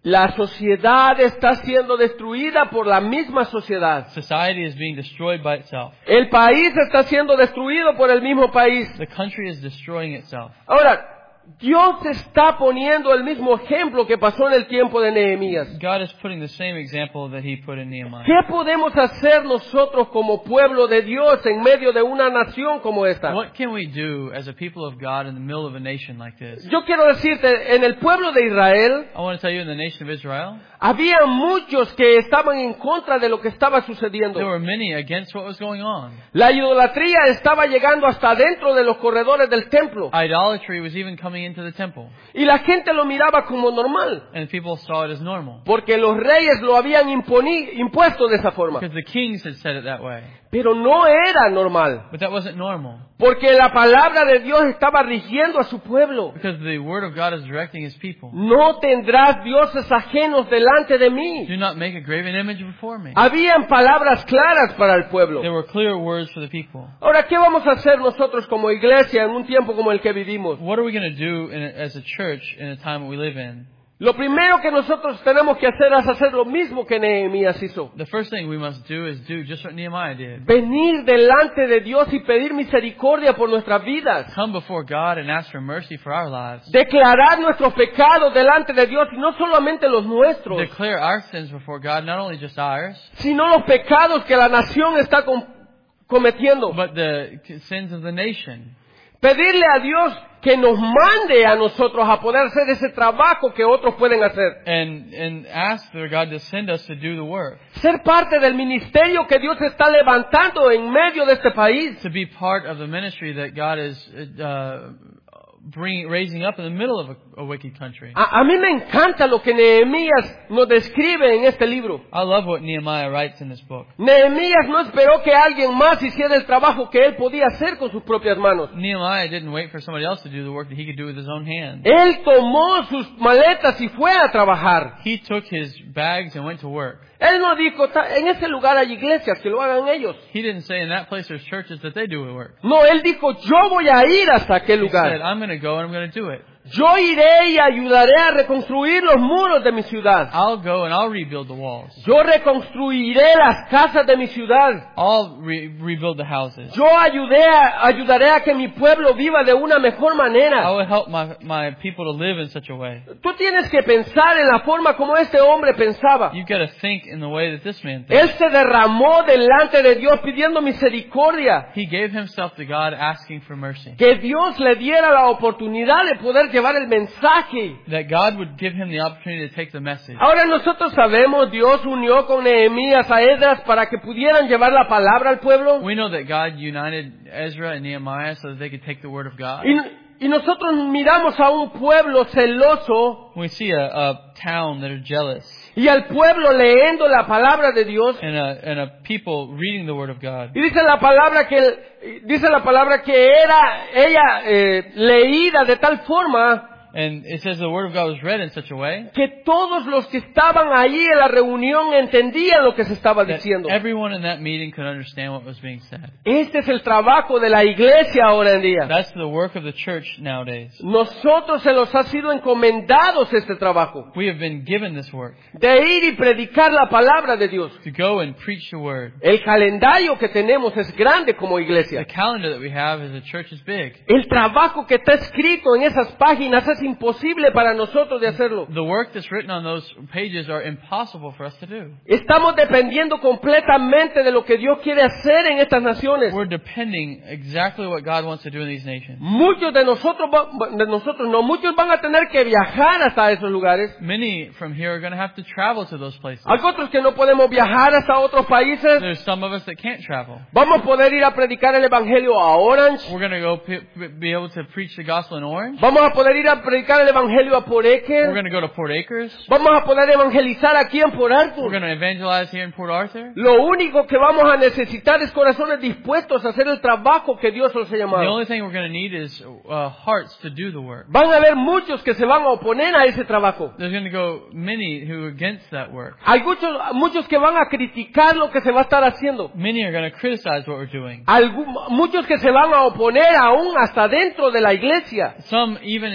La sociedad está siendo destruida por la misma sociedad. Society is being destroyed by itself. El país está siendo destruido por el mismo país. The country is destroying itself. Ahora, Dios está poniendo el mismo ejemplo que pasó en el tiempo de Nehemías. God is putting the same example that He put in Nehemiah. ¿Qué podemos hacer nosotros como pueblo de Dios en medio de una nación como esta? What can we do as a people of God in the middle of a nation like this? Yo quiero decirte, en el pueblo de Israel, I want to tell you, in the nation of Israel, había muchos que estaban en contra de lo que estaba sucediendo. there were many against what was going on. La idolatría estaba llegando hasta dentro de los corredores del templo. Idolatry was even coming into the temple, Y la gente lo miraba como normal, and people saw it as normal porque los reyes lo habían imponi- impuesto de esa forma. because the kings had said it that way. Pero no era normal, But that wasn't normal, porque la palabra de Dios estaba rigiendo a su pueblo. because the word of God is directing His people. No tendrás dioses ajenos delante de mí. Do not make a graven image before me. Habían palabras claras para el pueblo. There were clear words for the people. Ahora, ¿qué vamos a hacer nosotros como iglesia en un tiempo como el que vivimos? What are we going to do in a, as a church in a time that we live in? Lo primero que nosotros tenemos que hacer es hacer lo mismo que Nehemías hizo. The first thing we must do is do just what Nehemiah did. Venir delante de Dios y pedir misericordia por nuestras vidas. Come before God and ask for mercy for our lives. Declarar nuestros pecados delante de Dios, y no solamente los nuestros, Declare our sins before God, not only just ours, sino los pecados que la nación está com- cometiendo. but the sins of the nation. Pedirle a Dios que nos mande a nosotros a poder hacer ese trabajo que otros pueden hacer. And and ask for God to send us to do the work. Ser parte del ministerio que Dios está levantando en medio de este país. To be part of the ministry that God is uh, bringing, raising up in the middle of a, a wicked country. A, a mí me encanta lo que Nehemías nos describe en este libro. I love what Nehemiah writes in this book. Nehemías no esperó que alguien más hiciera el trabajo que él podía hacer con sus propias manos. Nehemiah didn't wait for somebody else to do the work that he could do with his own hands. Él tomó sus maletas y fue a trabajar. He took his bags and went to work. Él no dijo, "Ta- en ese lugar hay iglesias, que lo hagan ellos." He didn't say in that place there's churches that they do the work. No, él dijo, yo voy a ir hasta aquel He said, lugar. I'm going to go and I'm going to do it. Yo iré y ayudaré a reconstruir los muros de mi ciudad. I'll go and I'll rebuild the walls. Yo reconstruiré las casas de mi ciudad. I'll re- rebuild the houses. Yo ayudé a- ayudaré a que mi pueblo viva de una mejor I manera. will help my, my people to live in such a way. Tú tienes que pensar en la forma como este hombre pensaba. You've got to think in the way that this man Él thinks. se derramó delante de Dios pidiendo misericordia. He gave himself to God asking for mercy. Que Dios le diera la oportunidad de poder llevar el mensaje. That God would give him the opportunity to take the message. Ahora nosotros sabemos, Dios unió con Nehemías a Esdras para que pudieran llevar la palabra al pueblo. We know that God united Ezra and Nehemiah so that they could take the word of God. Y, y nosotros miramos a un pueblo celoso We see a, a town that are jealous y al pueblo leyendo la palabra de Dios. and a, and a people reading the word of God. Y dice la palabra que dice la palabra que era ella eh, leída de tal forma And it says the word of God was read in such a way que todos los que estaban allí en la reunión entendían lo que se estaba that diciendo. everyone in that meeting could understand what was being said. Este es el trabajo de la iglesia ahora en día. That's the work of the church nowadays. Nosotros se nos ha sido encomendados este trabajo We have been given this work de ir y predicar la palabra de Dios. to go and preach the word. El calendario que tenemos es grande como The iglesia. calendar that we have as a church is big. El trabajo que está escrito en esas páginas es imposible para nosotros de hacerlo. The work that's written on those pages are impossible for us to do. Estamos dependiendo completamente de lo que Dios quiere hacer en estas naciones. We're depending exactly what God wants to do in these nations. Muchos de nosotros, va- de nosotros no, muchos van a tener que viajar hasta esos lugares. Many from here are going to have to travel to those places. Hay otros que no podemos viajar hasta otros países. There's some of us that can't travel. Vamos a poder ir a predicar el evangelio a Orange. We're going to go p- p- be able to preach the gospel in Orange. Vamos a poder ir a predicar el evangelio a We're Poreque. going to go to Port Acres. Vamos a poder evangelizar aquí en Port We're Arthur. going to evangelize here in Port Arthur. Lo único que vamos a necesitar es corazones dispuestos a hacer el trabajo que Dios los ha The llamado. only thing we're going to need is uh, hearts to do the work. Van a haber muchos que se van a oponer a ese trabajo. There's going to go many who are against that work. Hay muchos, muchos que van a criticar lo que se va a estar haciendo. Many are going to criticize what we're doing. Algu- muchos que se van a oponer aún hasta dentro de la iglesia. Some even inside the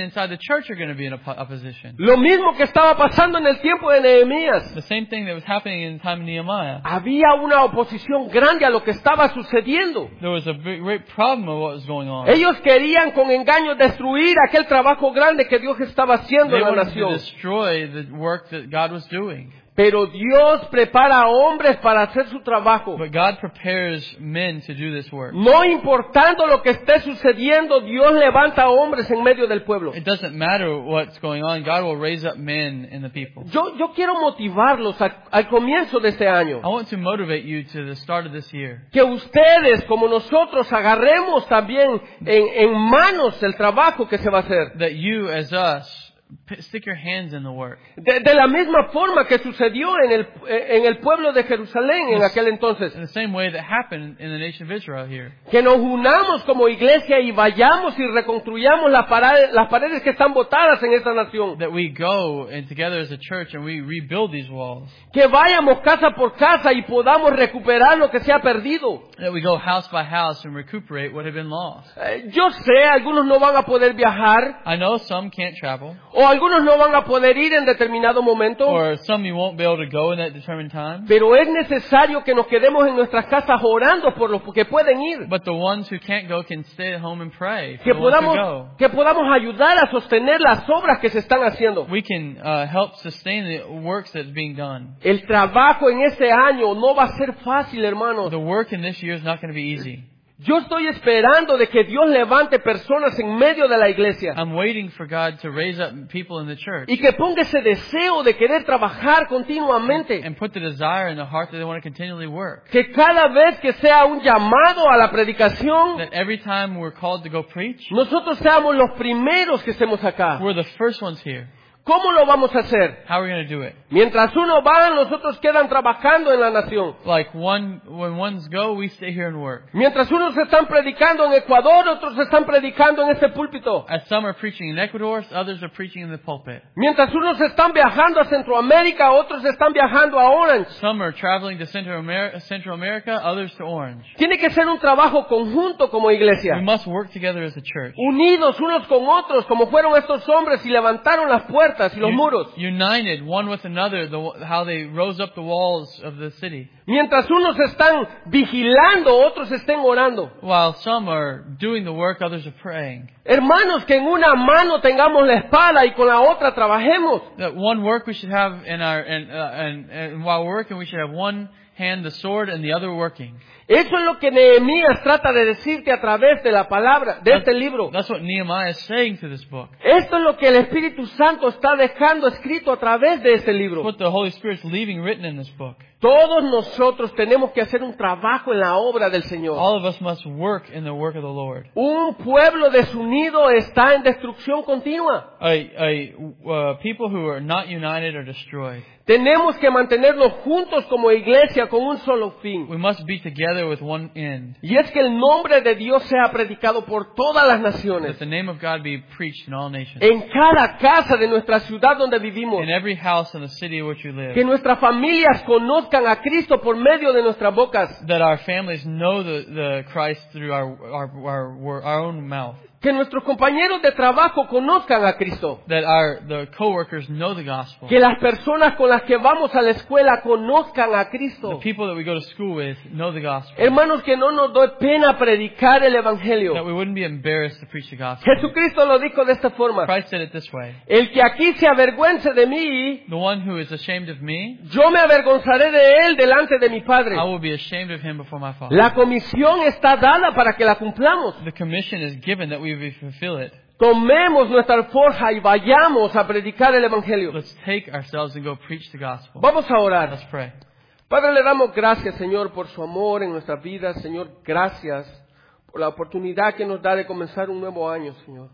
church are going to be in oppo- opposition. Lo mismo que estaba pasando en el tiempo de Nehemías. The same thing that was happening in the time of Nehemiah. Había una oposición grande a lo que estaba sucediendo. There was a big, great problem of what was going on. Ellos querían con engaño destruir aquel trabajo grande que Dios estaba haciendo They en la wanted to nación. destroy the work that God was doing. Pero Dios prepara a hombres para hacer su trabajo. But God prepares men to do this work. No importando lo que esté sucediendo, Dios levanta a hombres en medio del pueblo. It doesn't matter what's going on. God will raise up men in the people. Yo, yo quiero motivarlos al, al comienzo de este año. I want to motivate you to the start of this year. Que ustedes, como nosotros, agarremos también en, en manos el trabajo que se va a hacer. That you, as us, p- stick your hands in the work. De, de la misma forma que sucedió en el, en el pueblo de Jerusalén en aquel entonces. In the same way that happened in the nation of Israel here. Que nos unamos como iglesia y vayamos y reconstruyamos las paredes, las paredes que están botadas en esta nación. That we go and together as a church and we rebuild these walls. Que vayamos casa por casa y podamos recuperar lo que se ha perdido. That we go house by house and recuperate what had been lost. Eh, yo sé, algunos no van a poder viajar, I know some can't travel, o algunos no van a poder ir en determinado momento, or some you won't be able to go in that determined time. pero es necesario que nos quedemos en nuestras casas orando por los que pueden ir. But the ones who can't go can stay at home and pray. For Que the ones who podamos, go, que podamos ayudar a sostener las obras que se están haciendo. we can uh, help sustain the works that's being done. El trabajo en este año no va a ser fácil, hermanos. The work in this year is not going to be easy. Yo estoy esperando de que Dios levante personas en medio de la iglesia I'm waiting for God to raise up people in the church y que ponga ese deseo de querer trabajar continuamente. and put the desire in the heart that they want to continually work. Que cada vez que sea un llamado a la predicación, That every time we're called to go preach, nosotros seamos los primeros que estemos acá. we're the first ones here. ¿Cómo lo vamos a hacer? How are we going to do it? Mientras uno va, los otros quedan trabajando en la nación. Like one, when ones go, we stay here and work. Mientras unos están predicando en Ecuador, otros están predicando en este púlpito. As some are preaching in Ecuador, others are preaching in the pulpit. Mientras unos están viajando a Centroamérica, otros están viajando a Orange. Some are traveling to Central America, Central America, others to Orange. Tiene que ser un trabajo conjunto como We iglesia. must work together as a church. Unidos unos con otros, como fueron estos hombres y levantaron las puertas y los Un- muros. United one with another, the, how they rose up the walls of the city. Mientras unos están vigilando, otros estén orando. While some are doing the work, others are praying. Hermanos, que en una mano tengamos la espada y con la otra trabajemos. That one work we should have in our, and, uh, and, and while working, we should have one hand the sword and the other working. Eso es lo que Nehemías trata de decirte a través de la palabra, de este libro. That's what Nehemiah is saying to this book. Esto es lo que el Espíritu Santo está dejando escrito a través de este It's libro. what the Holy Spirit's leaving written in this book. Todos nosotros tenemos que hacer un trabajo en la obra del Señor. All of us must work in the work of the Lord. Un pueblo desunido está en destrucción continua. A, a, uh, people who are not united are destroyed. Tenemos que mantenernos juntos como iglesia con un solo fin. We must be together with one end. Y es que el nombre de Dios sea predicado por todas las naciones. That the name of God be preached in all nations. En cada casa de nuestra ciudad donde vivimos. In every house in the city in which we live. Que nuestras familias conozcan a Cristo por medio de nuestras bocas. That our families know the, the Christ through our, our, our, our own mouth. Que nuestros compañeros de trabajo conozcan a Cristo. That our, the co-workers know the gospel. Que las personas con las que vamos a la escuela conozcan a The Cristo. people that we go to school with know the gospel. Hermanos, que no nos dé pena predicar el That Evangelio. we wouldn't be embarrassed to preach the gospel. Jesucristo lo dijo de esta forma. Christ said it this way. El que aquí se avergüence de mí, The one who is ashamed of me, yo me avergonzaré de él delante de mi Padre. I will be ashamed of him before my Father. La comisión está dada para que la cumplamos. The commission is given that we fulfill it. Tomemos nuestra alforja y vayamos a predicar el Evangelio. Let's take ourselves and go preach the gospel. Vamos a orar. Let's pray. Padre, le damos gracias, Señor, por su amor en nuestras vidas. Señor, gracias por la oportunidad que nos da de comenzar un nuevo año, Señor.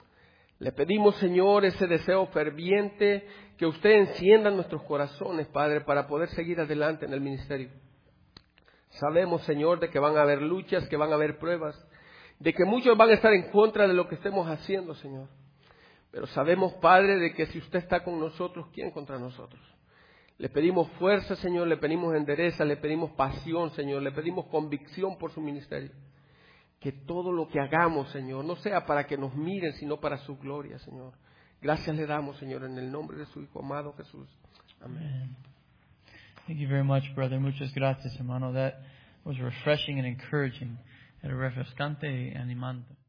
Le pedimos, Señor, ese deseo ferviente que usted encienda en nuestros corazones, Padre, para poder seguir adelante en el ministerio. Sabemos, Señor, de que van a haber luchas, que van a haber pruebas, de que muchos van a estar en contra de lo que estemos haciendo, Señor. Pero sabemos, Padre, de que si usted está con nosotros, ¿quién contra nosotros? Le pedimos fuerza, Señor, le pedimos endereza, le pedimos pasión, Señor, le pedimos convicción por su ministerio. Que todo lo que hagamos, Señor, no sea para que nos miren, sino para su gloria, Señor. Gracias le damos, Señor, en el nombre de su Hijo amado Jesús. Amén. Amen. Thank you very much, brother. Muchas gracias, hermano. That was refreshing and encouraging. Era refrescante y animante.